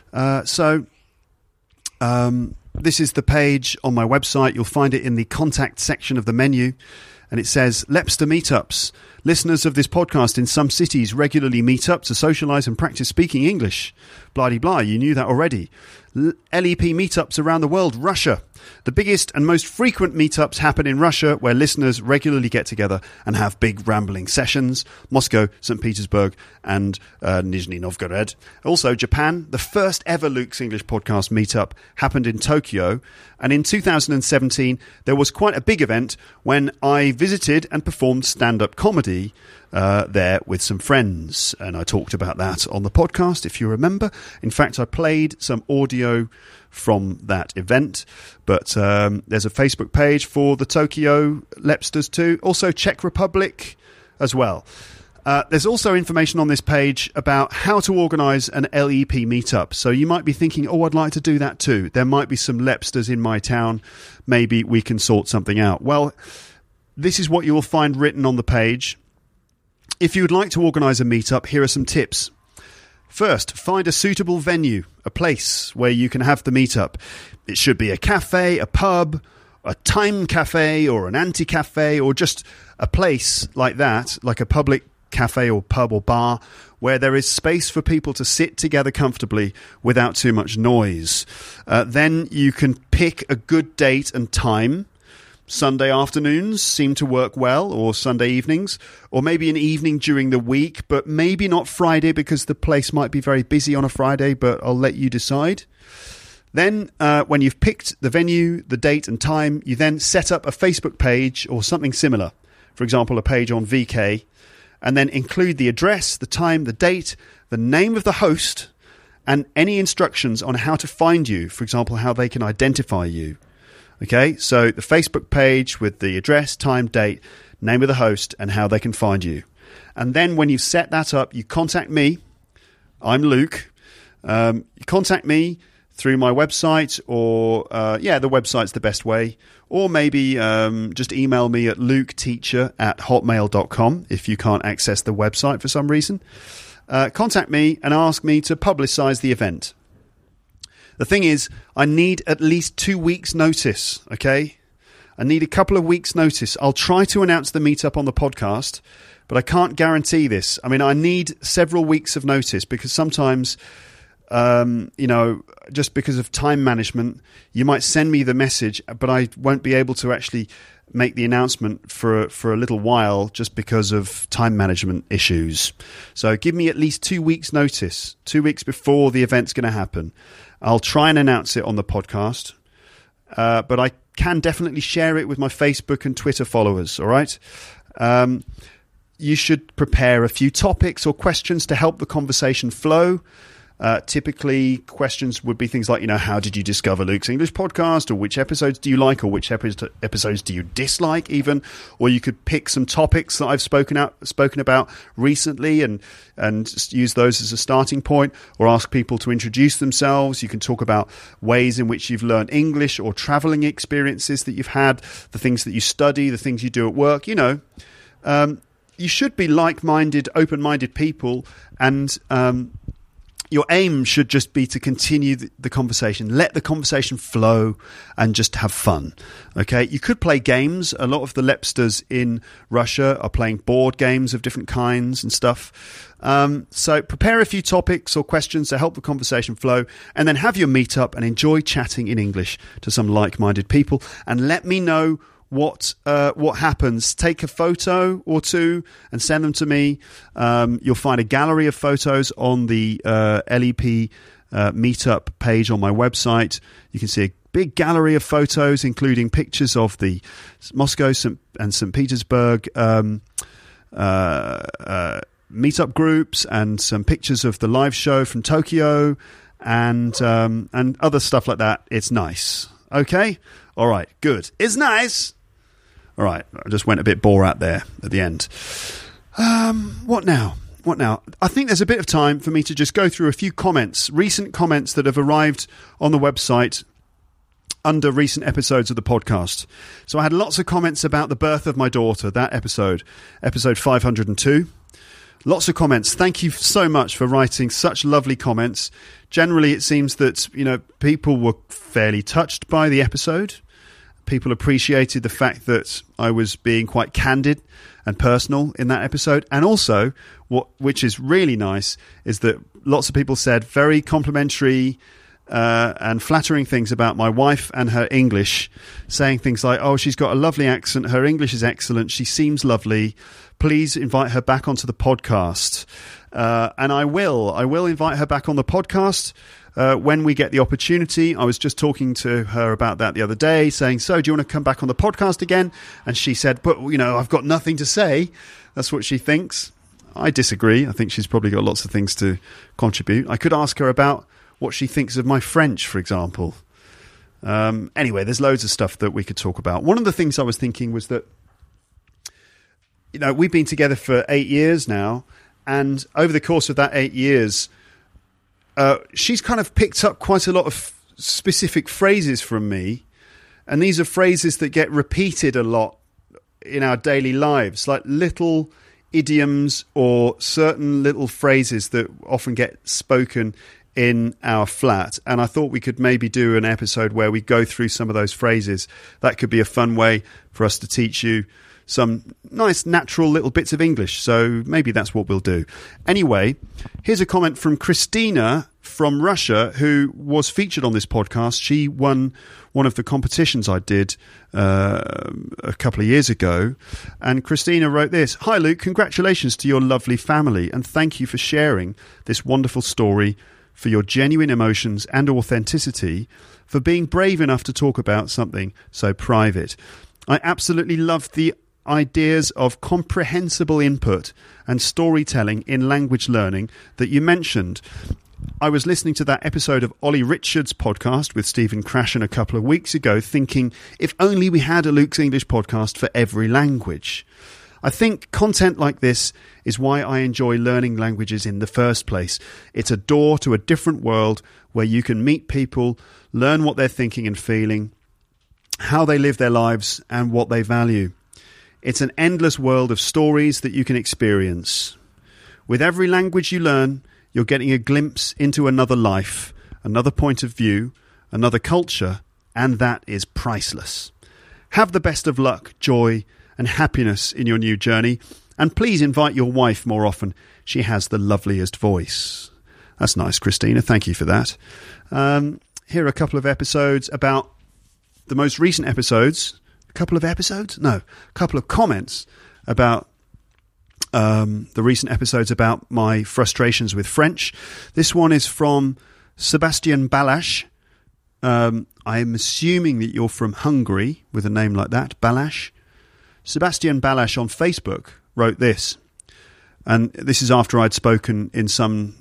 This is the page on my website. You'll find it in the contact section of the menu. And it says, Lepster Meetups. Listeners of this podcast in some cities regularly meet up to socialise and practice speaking English. Blah-de-blah, you knew that already. LEP meetups around the world. Russia. The biggest and most frequent meetups happen in Russia, where listeners regularly get together and have big rambling sessions. Moscow, St. Petersburg, and Nizhny Novgorod. Also, Japan. The first ever Luke's English Podcast meetup happened in Tokyo. And in 2017, there was quite a big event when I visited and performed stand-up comedy there with some friends. And I talked about that on the podcast, if you remember. In fact, I played some audio from that event. But there's a Facebook page for the Tokyo Lepsters too. Also Czech Republic as well. There's also information on this page about how to organise an LEP meetup. So you might be thinking, oh, I'd like to do that too. There might be some Lepsters in my town. Maybe we can sort something out. Well, this is what you will find written on the page. If you would like to organise a meetup, here are some tips. First, find a suitable venue, a place where you can have the meetup. It should be a cafe, a pub, a time cafe, or an anti-cafe, or just a place like that, like a public cafe or pub or bar, where there is space for people to sit together comfortably without too much noise. Then you can pick a good date and time. Sunday afternoons seem to work well, or Sunday evenings, or maybe an evening during the week, but maybe not Friday because the place might be very busy on a Friday, but I'll let you decide. Then, when you've picked the venue, the date and time, you then set up a Facebook page or something similar. For example, a page on VK, and then include the address, the time, the date, the name of the host, and any instructions on how to find you. For example, how they can identify you. Okay, so the Facebook page with the address, time, date, name of the host, and how they can find you. And then when you've set that up, you contact me. I'm Luke. You contact me through my website, or the website's the best way. Or maybe just email me at luketeacher@hotmail.com if you can't access the website for some reason. Contact me and ask me to publicise the event. The thing is, I need at least 2 weeks' notice, okay? I need a couple of weeks' notice. I'll try to announce the meetup on the podcast, but I can't guarantee this. I mean, I need several weeks of notice because sometimes, just because of time management, you might send me the message, but I won't be able to actually make the announcement for a little while just because of time management issues. So give me at least 2 weeks' notice, 2 weeks before the event's going to happen. I'll try and announce it on the podcast, but I can definitely share it with my Facebook and Twitter followers, all right? You should prepare a few topics or questions to help the conversation flow. Typically, questions would be things like, how did you discover Luke's English Podcast, or which episodes do you like, or which episodes do you dislike even, or you could pick some topics that I've spoken about recently and use those as a starting point, or ask people to introduce themselves. You can talk about ways in which you've learned English or traveling experiences that you've had, the things that you study, the things you do at work. You should be like-minded, open-minded people, and Your aim should just be to continue the conversation, let the conversation flow and just have fun. Okay, you could play games. A lot of the Lepsters in Russia are playing board games of different kinds and stuff. So prepare a few topics or questions to help the conversation flow, and then have your meetup and enjoy chatting in English to some like-minded people, and let me know what happens. Take a photo or two and send them to me. You'll find a gallery of photos on the LEP meetup page on my website. You can see a big gallery of photos, including pictures of the Moscow and St. Petersburg meetup groups, and some pictures of the live show from Tokyo, and other stuff like that. It's nice. Okay? All right, good. It's nice. All right, I just went a bit Borat there at the end. What now? I think there's a bit of time for me to just go through a few comments, recent comments that have arrived on the website under recent episodes of the podcast. So I had lots of comments about the birth of my daughter, that episode 502. Lots of comments. Thank you so much for writing such lovely comments. Generally, it seems that, people were fairly touched by the episode. People appreciated the fact that I was being quite candid and personal in that episode. And also, which is really nice, is that lots of people said very complimentary and flattering things about my wife and her English, saying things like, oh, she's got a lovely accent, her English is excellent, she seems lovely, please invite her back onto the podcast. And I will invite her back on the podcast when we get the opportunity. I was just talking to her about that the other day, saying, so do you want to come back on the podcast again? And she said, but, I've got nothing to say. That's what she thinks. I disagree. I think she's probably got lots of things to contribute. I could ask her about what she thinks of my French, for example. Anyway, there's loads of stuff that we could talk about. One of the things I was thinking was that, we've been together for 8 years now, and over the course of that 8 years, she's kind of picked up quite a lot of specific phrases from me, and these are phrases that get repeated a lot in our daily lives, like little idioms or certain little phrases that often get spoken in our flat. And I thought we could maybe do an episode where we go through some of those phrases. That could be a fun way for us to teach you some nice natural little bits of English. So maybe that's what we'll do. Anyway, here's a comment from Christina from Russia, who was featured on this podcast. She won one of the competitions I did a couple of years ago. And Christina wrote this: Hi, Luke, congratulations to your lovely family, and thank you for sharing this wonderful story, for your genuine emotions and authenticity, for being brave enough to talk about something so private. I absolutely loved the ideas of comprehensible input and storytelling in language learning that you mentioned. I was listening to that episode of Ollie Richards' podcast with Stephen Krashen a couple of weeks ago, thinking, if only we had a Luke's English podcast for every language. I think content like this is why I enjoy learning languages in the first place. It's a door to a different world where you can meet people, learn what they're thinking and feeling, how they live their lives, and what they value. It's an endless world of stories that you can experience. With every language you learn, you're getting a glimpse into another life, another point of view, another culture, and that is priceless. Have the best of luck, joy, and happiness in your new journey, and please invite your wife more often. She has the loveliest voice. That's nice, Christina. Thank you for that. Here are a couple of episodes about the most recent episodes. A couple of comments about the recent episodes about my frustrations with French. This one is from Sebastian Balash. I'm assuming that you're from Hungary with a name like that, Balash. Sebastian Balash on Facebook wrote this, and this is after I'd spoken in some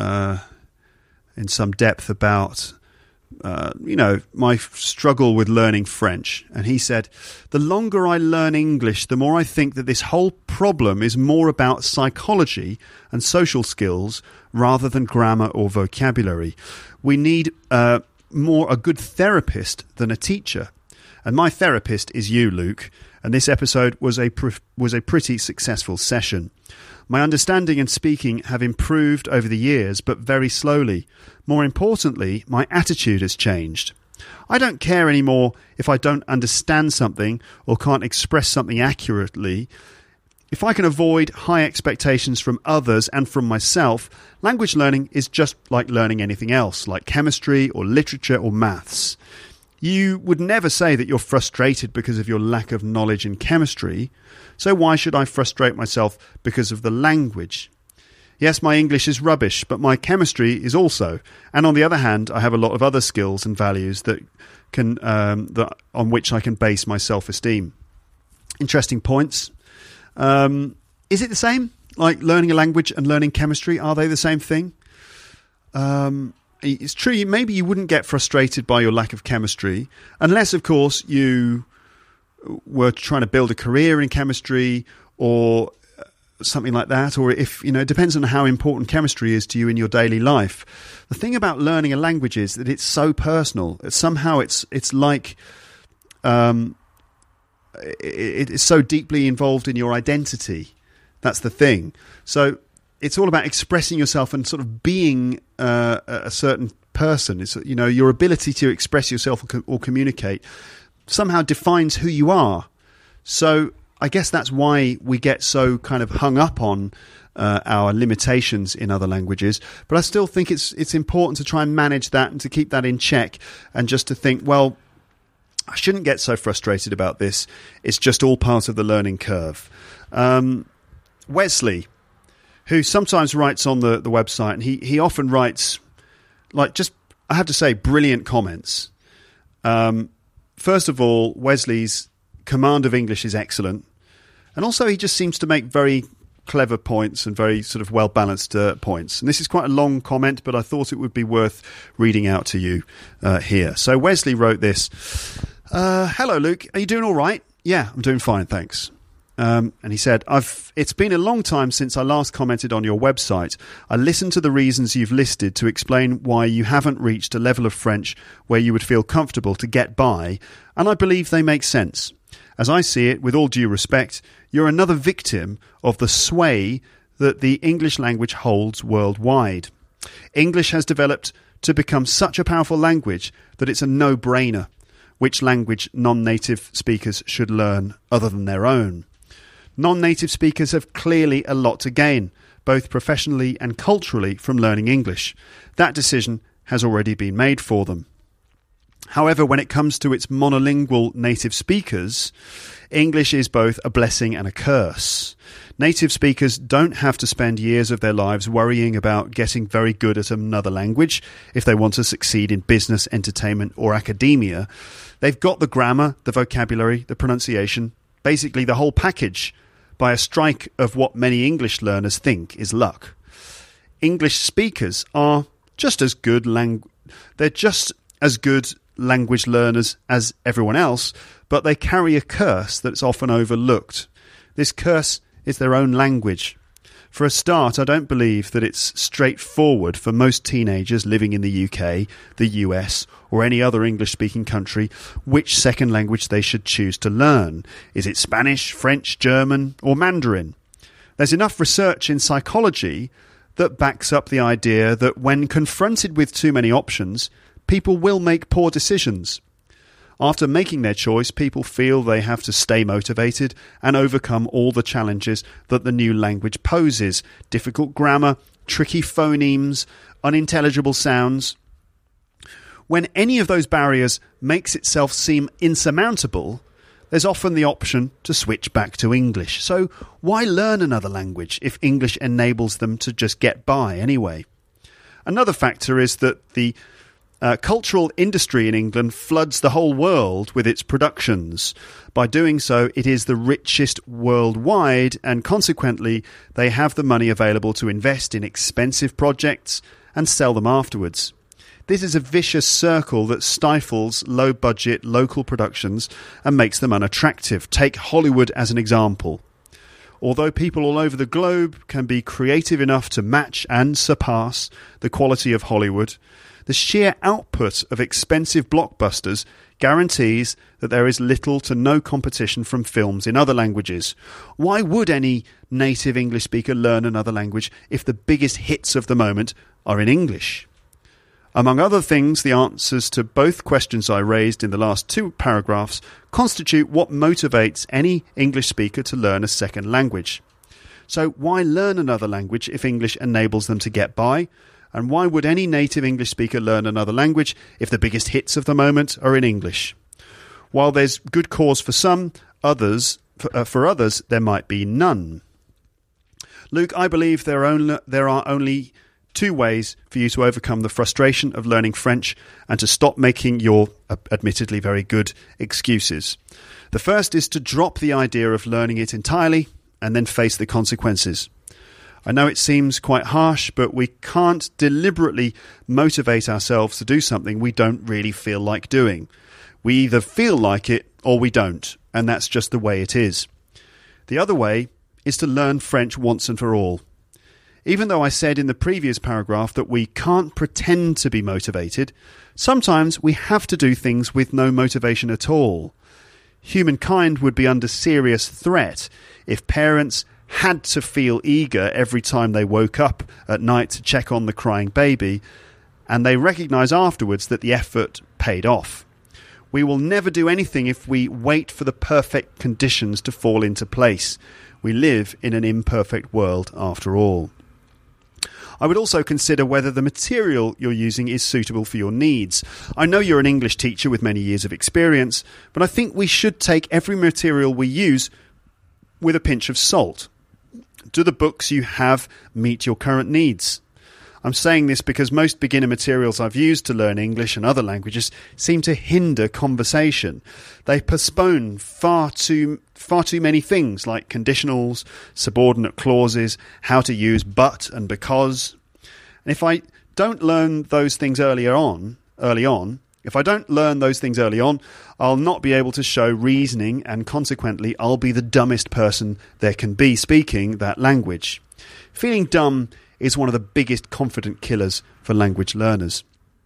depth about my struggle with learning French. And he said, the longer I learn English, the more I think that this whole problem is more about psychology and social skills rather than grammar or vocabulary. We need more a good therapist than a teacher. And my therapist is you, Luke, and this episode was a pretty successful session. My understanding and speaking have improved over the years, but very slowly. More importantly, my attitude has changed. I don't care anymore if I don't understand something or can't express something accurately. If I can avoid high expectations from others and from myself, language learning is just like learning anything else, like chemistry or literature or maths. You would never say that you're frustrated because of your lack of knowledge in chemistry, so why should I frustrate myself because of the language? Yes, my English is rubbish, but my chemistry is also. And on the other hand, I have a lot of other skills and values that on which I can base my self-esteem. Interesting points. Is it the same? Like learning a language and learning chemistry, are they the same thing? It's true, maybe you wouldn't get frustrated by your lack of chemistry, unless, of course, you were trying to build a career in chemistry or something like that, or if, it depends on how important chemistry is to you in your daily life. The thing about learning a language is that it's so personal. Somehow it's like it's so deeply involved in your identity. That's the thing. So it's all about expressing yourself and sort of being a certain person. It's, your ability to express yourself or communicate somehow defines who you are. So I guess that's why we get so kind of hung up on our limitations in other languages. But I still think it's important to try and manage that and to keep that in check, and just to think, well, I shouldn't get so frustrated about this. It's just all part of the learning curve. Wesley, who sometimes writes on the website, and he often writes, I have to say, brilliant comments. First of all, Wesley's command of English is excellent. And also he just seems to make very clever points and very sort of well-balanced points. And this is quite a long comment, but I thought it would be worth reading out to you here. So Wesley wrote this. Hello, Luke. Are you doing all right? Yeah, I'm doing fine, thanks. And he said, it's been a long time since I last commented on your website. I listened to the reasons you've listed to explain why you haven't reached a level of French where you would feel comfortable to get by, and I believe they make sense. As I see it, with all due respect, you're another victim of the sway that the English language holds worldwide. English has developed to become such a powerful language that it's a no-brainer which language non-native speakers should learn other than their own. Non-native speakers have clearly a lot to gain, both professionally and culturally, from learning English. That decision has already been made for them. However, when it comes to its monolingual native speakers, English is both a blessing and a curse. Native speakers don't have to spend years of their lives worrying about getting very good at another language if they want to succeed in business, entertainment, or academia. They've got the grammar, the vocabulary, the pronunciation, basically the whole package, by a strike of what many English learners think is luck. English speakers are just as good language learners as everyone else, but they carry a curse that's often overlooked. This curse is their own language. For a start, I don't believe that it's straightforward for most teenagers living in the UK, the US, or any other English-speaking country which second language they should choose to learn. Is it Spanish, French, German, or Mandarin? There's enough research in psychology that backs up the idea that when confronted with too many options, people will make poor decisions. After making their choice, people feel they have to stay motivated and overcome all the challenges that the new language poses. Difficult grammar, tricky phonemes, unintelligible sounds. When any of those barriers makes itself seem insurmountable, there's often the option to switch back to English. So why learn another language if English enables them to just get by anyway? Another factor is that the cultural industry in England floods the whole world with its productions. By doing so, it is the richest worldwide, and consequently, they have the money available to invest in expensive projects and sell them afterwards. This is a vicious circle that stifles low-budget local productions and makes them unattractive. Take Hollywood as an example. Although people all over the globe can be creative enough to match and surpass the quality of Hollywood, The sheer output of expensive blockbusters guarantees that there is little to no competition from films in other languages. Why would any native English speaker learn another language if the biggest hits of the moment are in English? Among other things, the answers to both questions I raised in the last 2 paragraphs constitute what motivates any English speaker to learn a second language. So why learn another language if English enables them to get by? And why would any native English speaker learn another language if the biggest hits of the moment are in English? While there's good cause for some, for others there might be none. Luke, I believe there are only 2 ways for you to overcome the frustration of learning French and to stop making your admittedly very good excuses. The first is to drop the idea of learning it entirely and then face the consequences. I know it seems quite harsh, but we can't deliberately motivate ourselves to do something we don't really feel like doing. We either feel like it or we don't, and that's just the way it is. The other way is to learn French once and for all. Even though I said in the previous paragraph that we can't pretend to be motivated, sometimes we have to do things with no motivation at all. Humankind would be under serious threat if parents had to feel eager every time they woke up at night to check on the crying baby, and they recognise afterwards that the effort paid off. We will never do anything if we wait for the perfect conditions to fall into place. We live in an imperfect world after all. I would also consider whether the material you're using is suitable for your needs. I know you're an English teacher with many years of experience, but I think we should take every material we use with a pinch of salt. Do the books you have meet your current needs? I'm saying this because most beginner materials I've used to learn English and other languages seem to hinder conversation. They postpone far too many things like conditionals, subordinate clauses, how to use but and because. And if I don't learn those things early on, I'll not be able to show reasoning, and consequently I'll be the dumbest person there can be speaking that language. Feeling dumb is one of the biggest confident killers for language learners.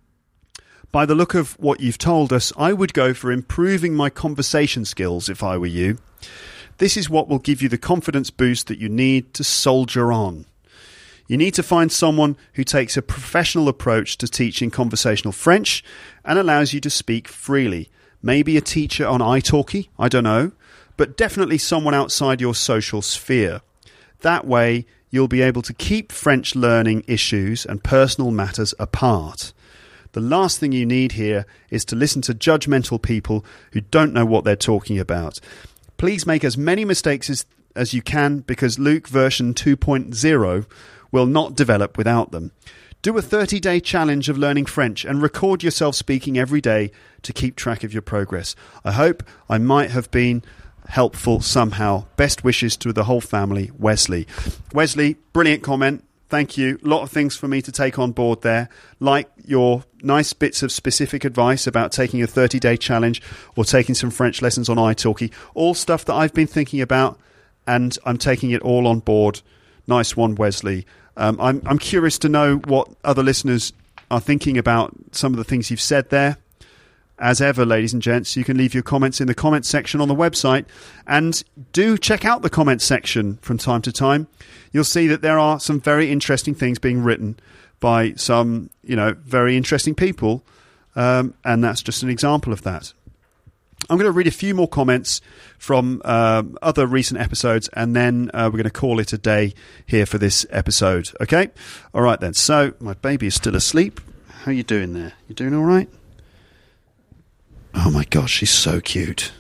By the look of what you've told us, I would go for improving my conversation skills if I were you. This is what will give you the confidence boost that you need to soldier on. You need to find someone who takes a professional approach to teaching conversational French and allows you to speak freely. Maybe a teacher on italki, I don't know, but definitely someone outside your social sphere. That way, you'll be able to keep French learning issues and personal matters apart. The last thing you need here is to listen to judgmental people who don't know what they're talking about. Please make as many mistakes as you can, because Luke version 2.0 will not develop without them. Do a 30-day challenge of learning French and record yourself speaking every day to keep track of your progress. I hope I might have been helpful somehow. Best wishes to the whole family, Wesley. Wesley, brilliant comment. Thank you. A lot of things for me to take on board there, like your nice bits of specific advice about taking a 30-day challenge or taking some French lessons on italki. All stuff that I've been thinking about, and I'm taking it all on board. Nice one, Wesley. I'm curious to know what other listeners are thinking about some of the things you've said there. As ever, ladies and gents, you can leave your comments in the comments section on the website, and do check out the comments section from time to time. You'll see that there are some very interesting things being written by some, very interesting people, and that's just an example of that. I'm going to read a few more comments from other recent episodes, and then we're going to call it a day here for this episode. Okay? All right then. So my baby is still asleep. How are you doing there? You doing all right? Oh my gosh, she's so cute.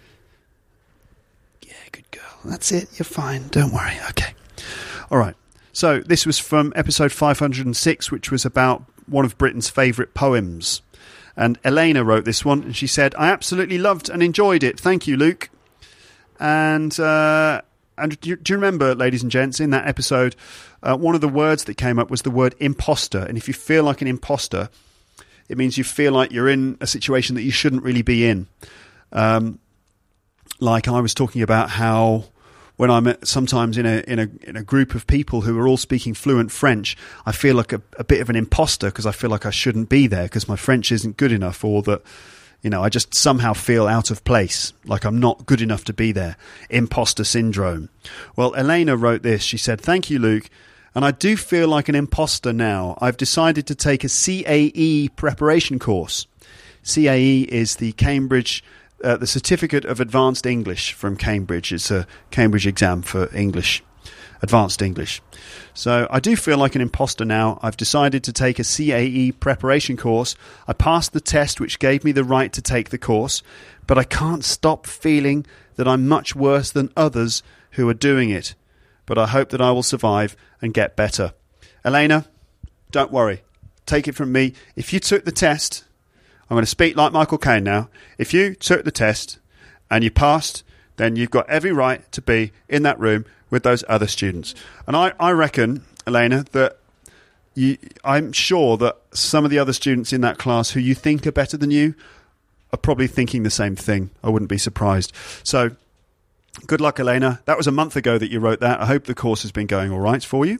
Yeah, good girl. That's it. You're fine. Don't worry. Okay. All right. So this was from episode 506, which was about one of Britain's favourite poems. And Elena wrote this one, and she said, I absolutely loved and enjoyed it. Thank you, Luke. And do you remember, ladies and gents, in that episode, one of the words that came up was the word imposter. And if you feel like an imposter, it means you feel like you're in a situation that you shouldn't really be in. Like I was talking about how when I'm sometimes in a group of people who are all speaking fluent French, I feel like a bit of an imposter because I feel like I shouldn't be there because my French isn't good enough, or that, I just somehow feel out of place, like I'm not good enough to be there. Imposter syndrome. Well, Elena wrote this. She said, "Thank you, Luke. And I do feel like an imposter now. I've decided to take a CAE preparation course." CAE is the the Certificate of Advanced English from Cambridge. It's a Cambridge exam for English, advanced English. So I do feel like an imposter now. I've decided to take a CAE preparation course. I passed the test, which gave me the right to take the course, but I can't stop feeling that I'm much worse than others who are doing it. But I hope that I will survive and get better. Elena, don't worry. Take it from me. If you took the test, I'm going to speak like Michael Caine now. If you took the test and you passed, then you've got every right to be in that room with those other students. And I reckon, Elena, that I'm sure that some of the other students in that class who you think are better than you are probably thinking the same thing. I wouldn't be surprised. So good luck, Elena. That was a month ago that you wrote that. I hope the course has been going all right for you.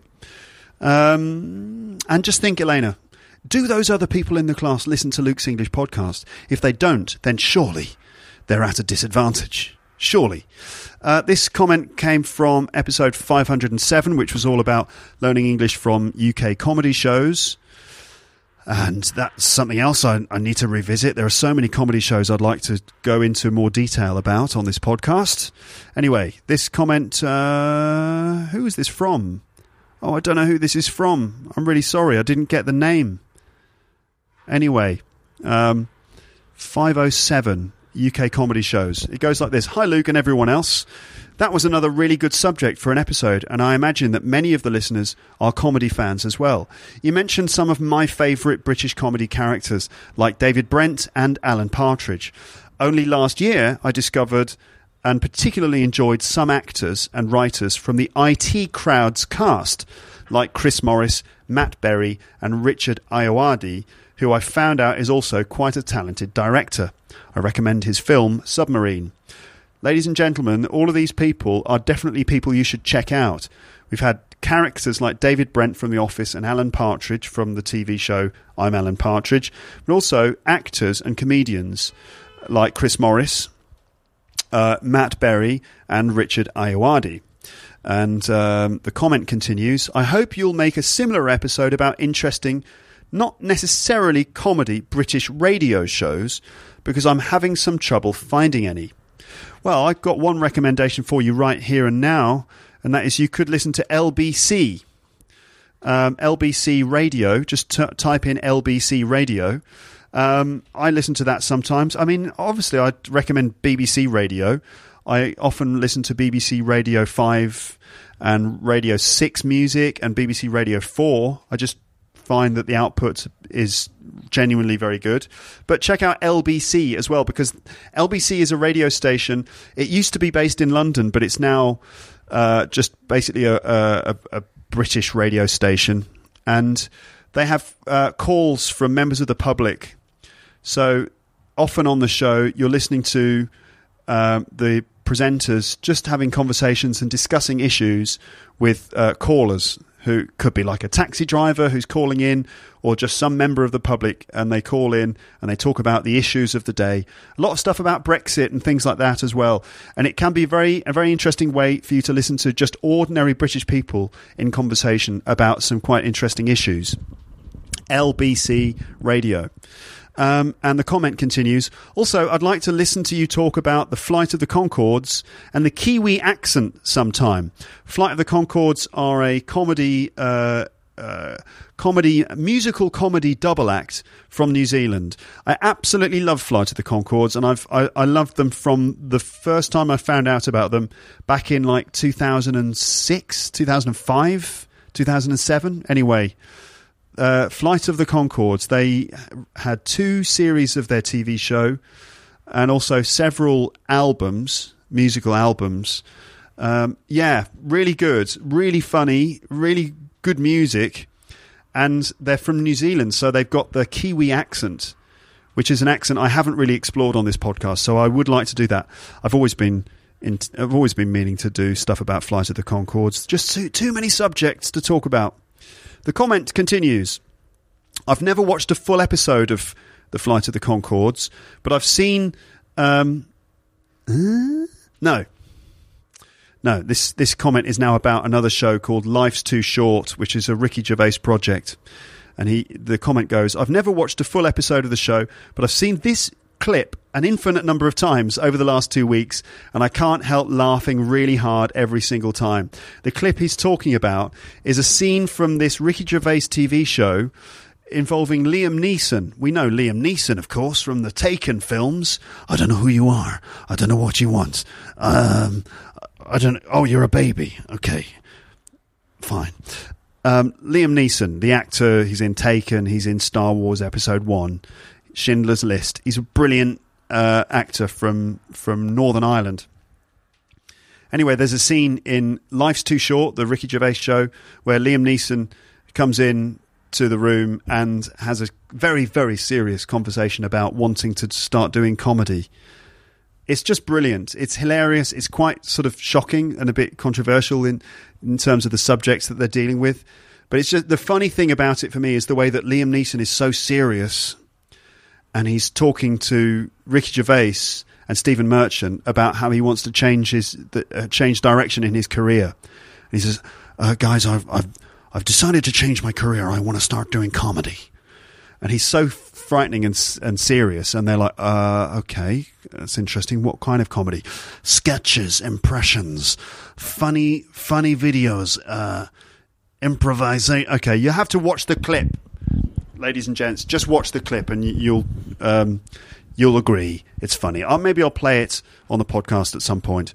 And just think, Elena, do those other people in the class listen to Luke's English podcast? If they don't, then surely they're at a disadvantage. Surely. This comment came from episode 507, which was all about learning English from UK comedy shows. And that's something else I need to revisit. There are so many comedy shows I'd like to go into more detail about on this podcast. Anyway, this comment, who is this from? Oh, I don't know who this is from. I'm really sorry. I didn't get the name. Anyway, 507 UK comedy shows. It goes like this. "Hi, Luke and everyone else. That was another really good subject for an episode, and I imagine that many of the listeners are comedy fans as well. You mentioned some of my favourite British comedy characters, like David Brent and Alan Partridge. Only last year, I discovered and particularly enjoyed some actors and writers from the IT Crowd's cast, like Chris Morris, Matt Berry, and Richard Ayoade, who I found out is also quite a talented director. I recommend his film Submarine. Ladies and gentlemen, all of these people are definitely people you should check out. We've had characters like David Brent from The Office and Alan Partridge from the TV show I'm Alan Partridge, but also actors and comedians like Chris Morris, Matt Berry, and Richard Ayoade." And the comment continues, "I hope you'll make a similar episode about interesting, not necessarily comedy, British radio shows, because I'm having some trouble finding any." Well, I've got one recommendation for you right here and now, and that is you could listen to LBC. LBC Radio, just type in LBC Radio. I listen to that sometimes. I mean, obviously, I'd recommend BBC Radio. I often listen to BBC Radio 5 and Radio 6 music and BBC Radio 4. I just find that the output is genuinely very good. But check out LBC as well, because LBC is a radio station. It used to be based in London, but it's now just basically a British radio station. And they have calls from members of the public. So often on the show, you're listening to the presenters just having conversations and discussing issues with callers, who could be like a taxi driver who's calling in, or just some member of the public, and they call in and they talk about the issues of the day. A lot of stuff about Brexit and things like that as well. And it can be a very interesting way for you to listen to just ordinary British people in conversation about some quite interesting issues. LBC Radio. And the comment continues, "Also, I'd like to listen to you talk about the Flight of the Conchords and the Kiwi accent sometime. Flight of the Conchords are a musical comedy double act from New Zealand. I absolutely love Flight of the Conchords, and I loved them from the first time I found out about them back in like 2006, 2005, 2007. Anyway, Flight of the Conchords, they had 2 series of their TV show and also several albums, musical albums. Really good, really funny, really good music. And they're from New Zealand, so they've got the Kiwi accent, which is an accent I haven't really explored on this podcast, so I would like to do that. I've always been I've always been meaning to do stuff about Flight of the Conchords. Just too many subjects to talk about. The comment continues. I've never watched a full episode of The Flight of the Conchords, but I've seen... No, this comment is now about another show called Life's Too Short, which is a Ricky Gervais project. And the comment goes, I've never watched a full episode of the show, but I've seen this clip an infinite number of times over the last 2 weeks, and I can't help laughing really hard every single time. The clip he's talking about is a scene from this Ricky Gervais TV show involving Liam Neeson. We know Liam Neeson, of course, from the Taken films. I don't know who you are. I don't know what you want. I don't... Oh, you're a baby. Okay. Fine. Liam Neeson, the actor, he's in Taken, he's in Star Wars Episode 1, Schindler's List. He's a brilliant actor from Northern Ireland. Anyway, there's a scene in Life's Too Short, the Ricky Gervais show, where Liam Neeson comes in to the room and has a very, very serious conversation about wanting to start doing comedy. It's just brilliant. It's hilarious. It's quite sort of shocking and a bit controversial in terms of the subjects that they're dealing with. But it's just the funny thing about it for me is the way that Liam Neeson is so serious, and he's talking to Ricky Gervais and Stephen Merchant about how he wants to change change direction in his career. And he says, "Guys, I've decided to change my career. I want to start doing comedy." And he's so frightening and serious. And they're like, okay, that's interesting. What kind of comedy? Sketches, impressions, funny videos, improvisation. Okay, you have to watch the clip, ladies and gents. Just watch the clip and you'll agree it's funny. Maybe I'll play it on the podcast at some point.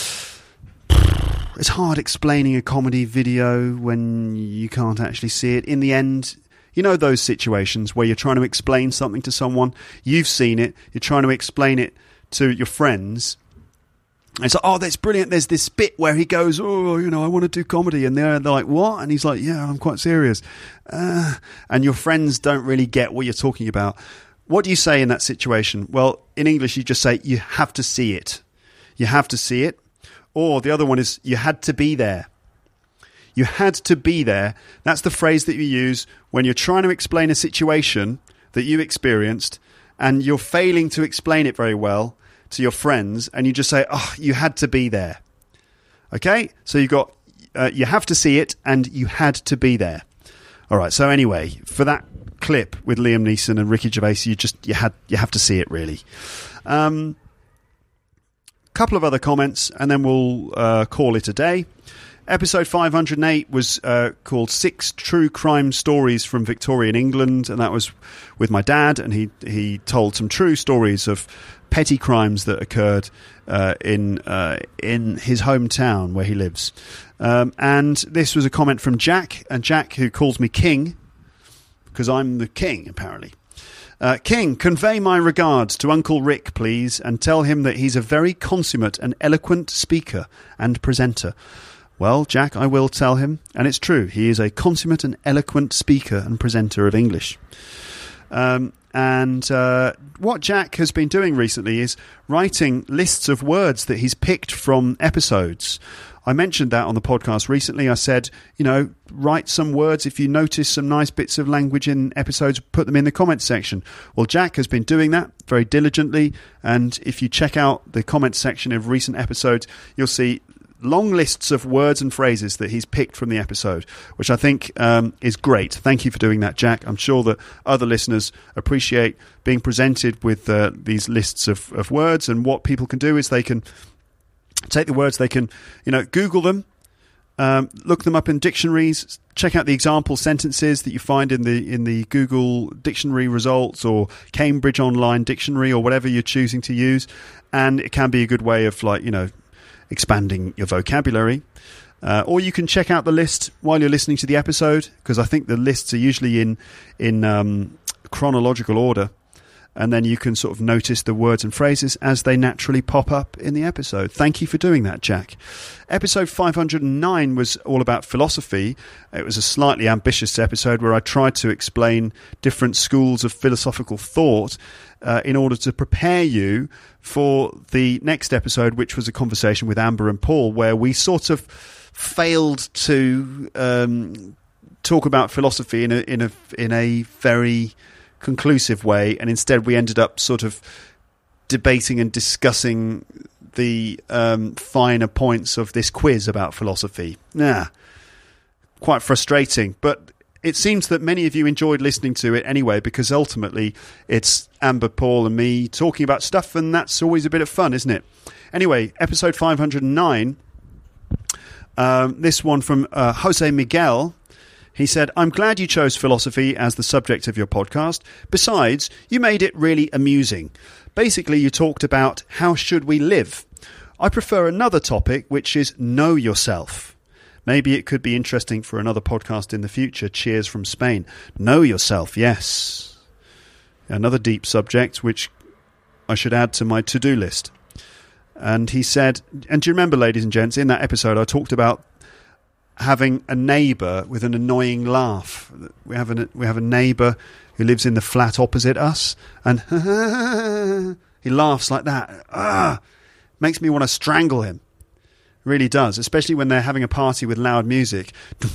It's hard explaining a comedy video when you can't actually see it. In the end, you know those situations where you're trying to explain something to someone, you've seen it, you're trying to explain it to your friends. And it's like, oh, that's brilliant. There's this bit where he goes, oh, I want to do comedy. And they're like, what? And he's like, yeah, I'm quite serious. And your friends don't really get what you're talking about. What do you say in that situation? Well, in English, you just say, you have to see it. You have to see it. Or the other one is, you had to be there. You had to be there. That's the phrase that you use when you're trying to explain a situation that you experienced and you're failing to explain it very well to your friends, and you just say, oh, you had to be there. Okay? So you've got, you have to see it and you had to be there. All right. So anyway, for that clip with Liam Neeson and Ricky Gervais, you have to see it, really. Couple of other comments and then we'll call it a day. Episode 508 was called 6 True Crime Stories from Victorian England, and that was with my dad, and he told some true stories of petty crimes that occurred in his hometown where he lives. And this was a comment from Jack, and Jack, who calls me King, because I'm the king, apparently. King, convey my regards to Uncle Rick, please, and tell him that he's a very consummate and eloquent speaker and presenter. Well, Jack, I will tell him, and it's true. He is a consummate and eloquent speaker and presenter of English. And what Jack has been doing recently is writing lists of words that he's picked from episodes. I mentioned that on the podcast recently. I said, write some words. If you notice some nice bits of language in episodes, put them in the comments section. Well, Jack has been doing that very diligently. And if you check out the comments section of recent episodes, you'll see long lists of words and phrases that he's picked from the episode, which I think is great. Thank you for doing that, Jack. I'm sure that other listeners appreciate being presented with these lists of words, and what people can do is they can take the words, they can Google them, look them up in dictionaries, check out the example sentences that you find in the Google dictionary results or Cambridge Online Dictionary or whatever you're choosing to use, and it can be a good way of expanding your vocabulary. Or you can check out the list while you're listening to the episode, because I think the lists are usually in chronological order. and then you can sort of notice the words and phrases as they naturally pop up in the episode. Thank you for doing that, Jack. Episode 509 was all about philosophy. It was a slightly ambitious episode where I tried to explain different schools of philosophical thought in order to prepare you for the next episode, which was a conversation with Amber and Paul, where we sort of failed to talk about philosophy in a very conclusive way, and instead we ended up sort of debating and discussing the finer points of this quiz about philosophy. Quite frustrating, but it seems that many of you enjoyed listening to it anyway, because ultimately it's Amber, Paul and me talking about stuff, and that's always a bit of fun, isn't it? Anyway, episode 509, this one from Jose Miguel. He said, "I'm glad you chose philosophy as the subject of your podcast. Besides, you made it really amusing. Basically, you talked about how should we live. I prefer another topic, which is know yourself. Maybe it could be interesting for another podcast in the future. Cheers from Spain." Know yourself, yes. Another deep subject, which I should add to my to-do list. And he said, and do you remember, ladies and gents, in that episode I talked about having a neighbour with an annoying laugh. We have a neighbour who lives in the flat opposite us, and he laughs like that. Makes me want to strangle him. Really does, especially when they're having a party with loud music.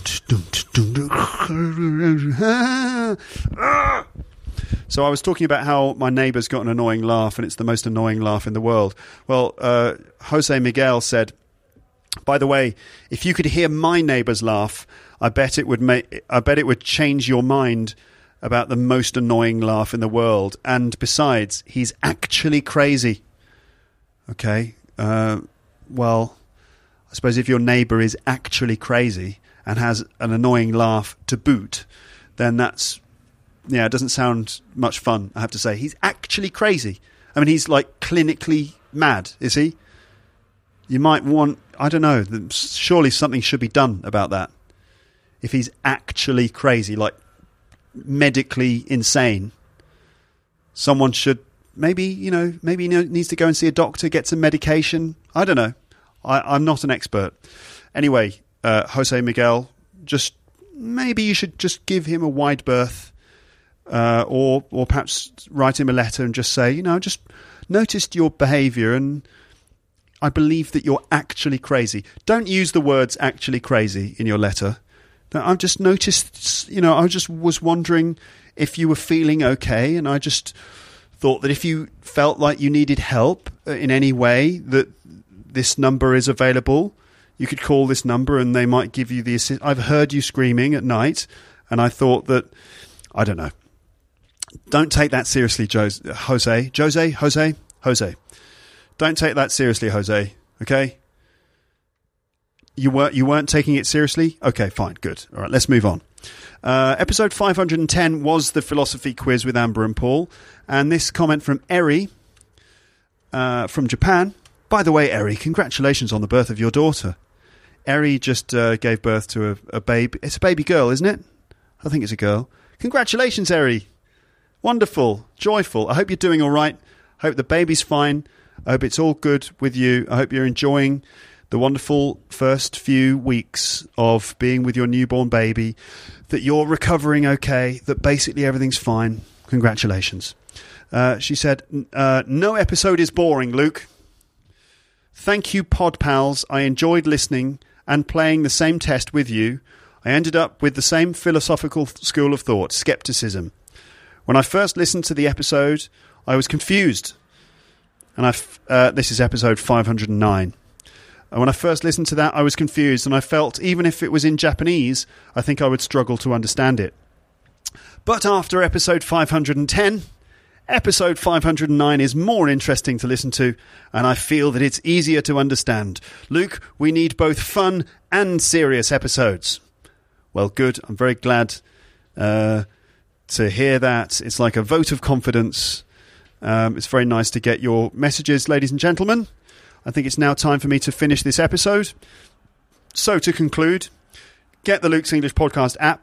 So I was talking about how my neighbour's got an annoying laugh, and it's the most annoying laugh in the world. Well, Jose Miguel said, "By the way, if you could hear my neighbour's laugh, I bet it would change your mind about the most annoying laugh in the world. And besides, he's actually crazy." Okay, well, I suppose if your neighbour is actually crazy and has an annoying laugh to boot, then that's, it doesn't sound much fun, I have to say. He's actually crazy. I mean, he's like clinically mad, is he? You might want, I don't know, surely something should be done about that. If he's actually crazy, like medically insane, someone should maybe he needs to go and see a doctor, get some medication. I don't know. I'm not an expert. Anyway, Jose Miguel, just maybe you should just give him a wide berth, or perhaps write him a letter and just say, just noticed your behaviour and I believe that you're actually crazy. Don't use the words actually crazy in your letter. I've just noticed, I just was wondering if you were feeling okay, and I just thought that if you felt like you needed help in any way, that this number is available. You could call this number and they might give you the assist. I've heard you screaming at night, and I thought that, I don't know. Don't take that seriously, Jose. Don't take that seriously, Jose, okay? You weren't taking it seriously? Okay, fine, good. All right, let's move on. Episode 510 was the philosophy quiz with Amber and Paul, and this comment from Eri from Japan. By the way, Eri, congratulations on the birth of your daughter. Eri just gave birth to a baby. It's a baby girl, isn't it? I think it's a girl. Congratulations, Eri. Wonderful, joyful. I hope you're doing all right. I hope the baby's fine. I hope it's all good with you. I hope you're enjoying the wonderful first few weeks of being with your newborn baby, that you're recovering okay, that basically everything's fine. Congratulations. She said, no episode is boring, Luke. Thank you, Pod Pals. I enjoyed listening and playing the same test with you. I ended up with the same philosophical school of thought, skepticism. When I first listened to the episode, I was confused. And this is episode 509. And when I first listened to that, I was confused, and I felt even if it was in Japanese, I think I would struggle to understand it. But after episode 510, episode 509 is more interesting to listen to, and I feel that it's easier to understand. Luke, we need both fun and serious episodes. Well, good. I'm very glad to hear that. It's like a vote of confidence. It's very nice to get your messages, ladies and gentlemen. I think it's now time for me to finish this episode. So to conclude, get the Luke's English Podcast app,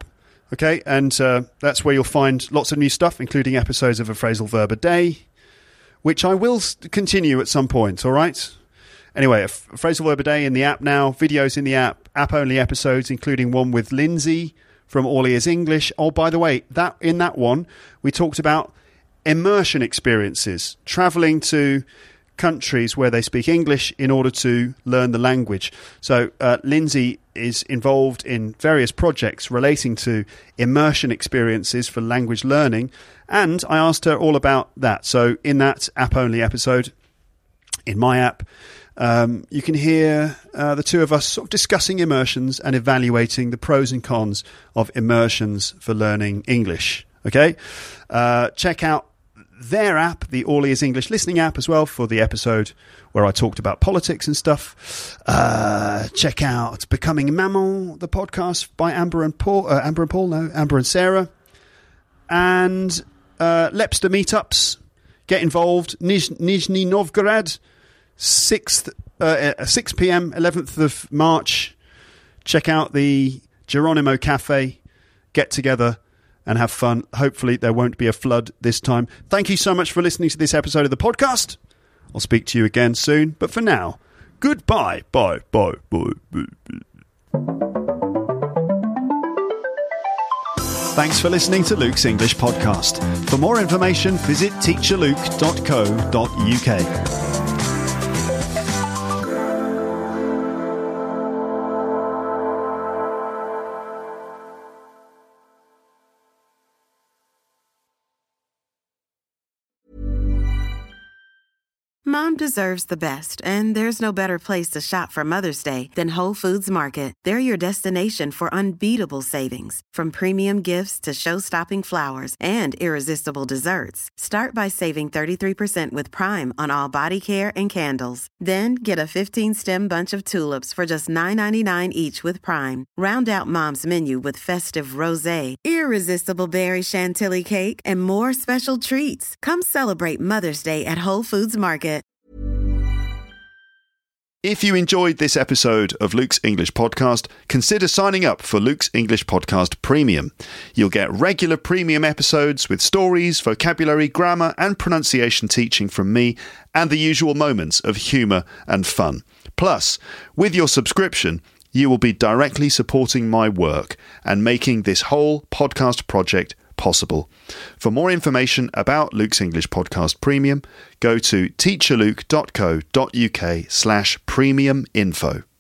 Okay, and that's where you'll find lots of new stuff, including episodes of A Phrasal Verb a Day, which I will continue at some point, all right? Anyway, A Phrasal Verb a Day in the app now, videos in the app-only episodes, including one with Lindsay from All Ears English. Oh, by the way, in that one, we talked about immersion experiences, travelling to countries where they speak English in order to learn the language. So Lindsay is involved in various projects relating to immersion experiences for language learning, and I asked her all about that. So in that app-only episode, in my app, you can hear the two of us sort of discussing immersions and evaluating the pros and cons of immersions for learning English. Okay? Check out their app, the All Ears English listening app, as well, for the episode where I talked about politics and stuff. Check out Becoming Maman, the podcast by Amber and Sarah. And Lepster meetups. Get involved. Nizhny Novgorod, 6 p.m, 11th of March. Check out the Geronimo Cafe. Get together and have fun. Hopefully there won't be a flood this time. Thank you so much for listening to this episode of the podcast. I'll speak to you again soon. But for now, goodbye. Bye. Thanks for listening to Luke's English Podcast. For more information, visit teacherluke.co.uk. Mom deserves the best, and there's no better place to shop for Mother's Day than Whole Foods Market. They're your destination for unbeatable savings, from premium gifts to show-stopping flowers and irresistible desserts. Start by saving 33% with Prime on all body care and candles. Then get a 15-stem bunch of tulips for just $9.99 each with Prime. Round out Mom's menu with festive rosé, irresistible berry chantilly cake, and more special treats. Come celebrate Mother's Day at Whole Foods Market. If you enjoyed this episode of Luke's English Podcast, consider signing up for Luke's English Podcast Premium. You'll get regular premium episodes with stories, vocabulary, grammar and pronunciation teaching from me, and the usual moments of humour and fun. Plus, with your subscription, you will be directly supporting my work and making this whole podcast project possible. For more information about Luke's English Podcast Premium, go to teacherluke.co.uk/premium info.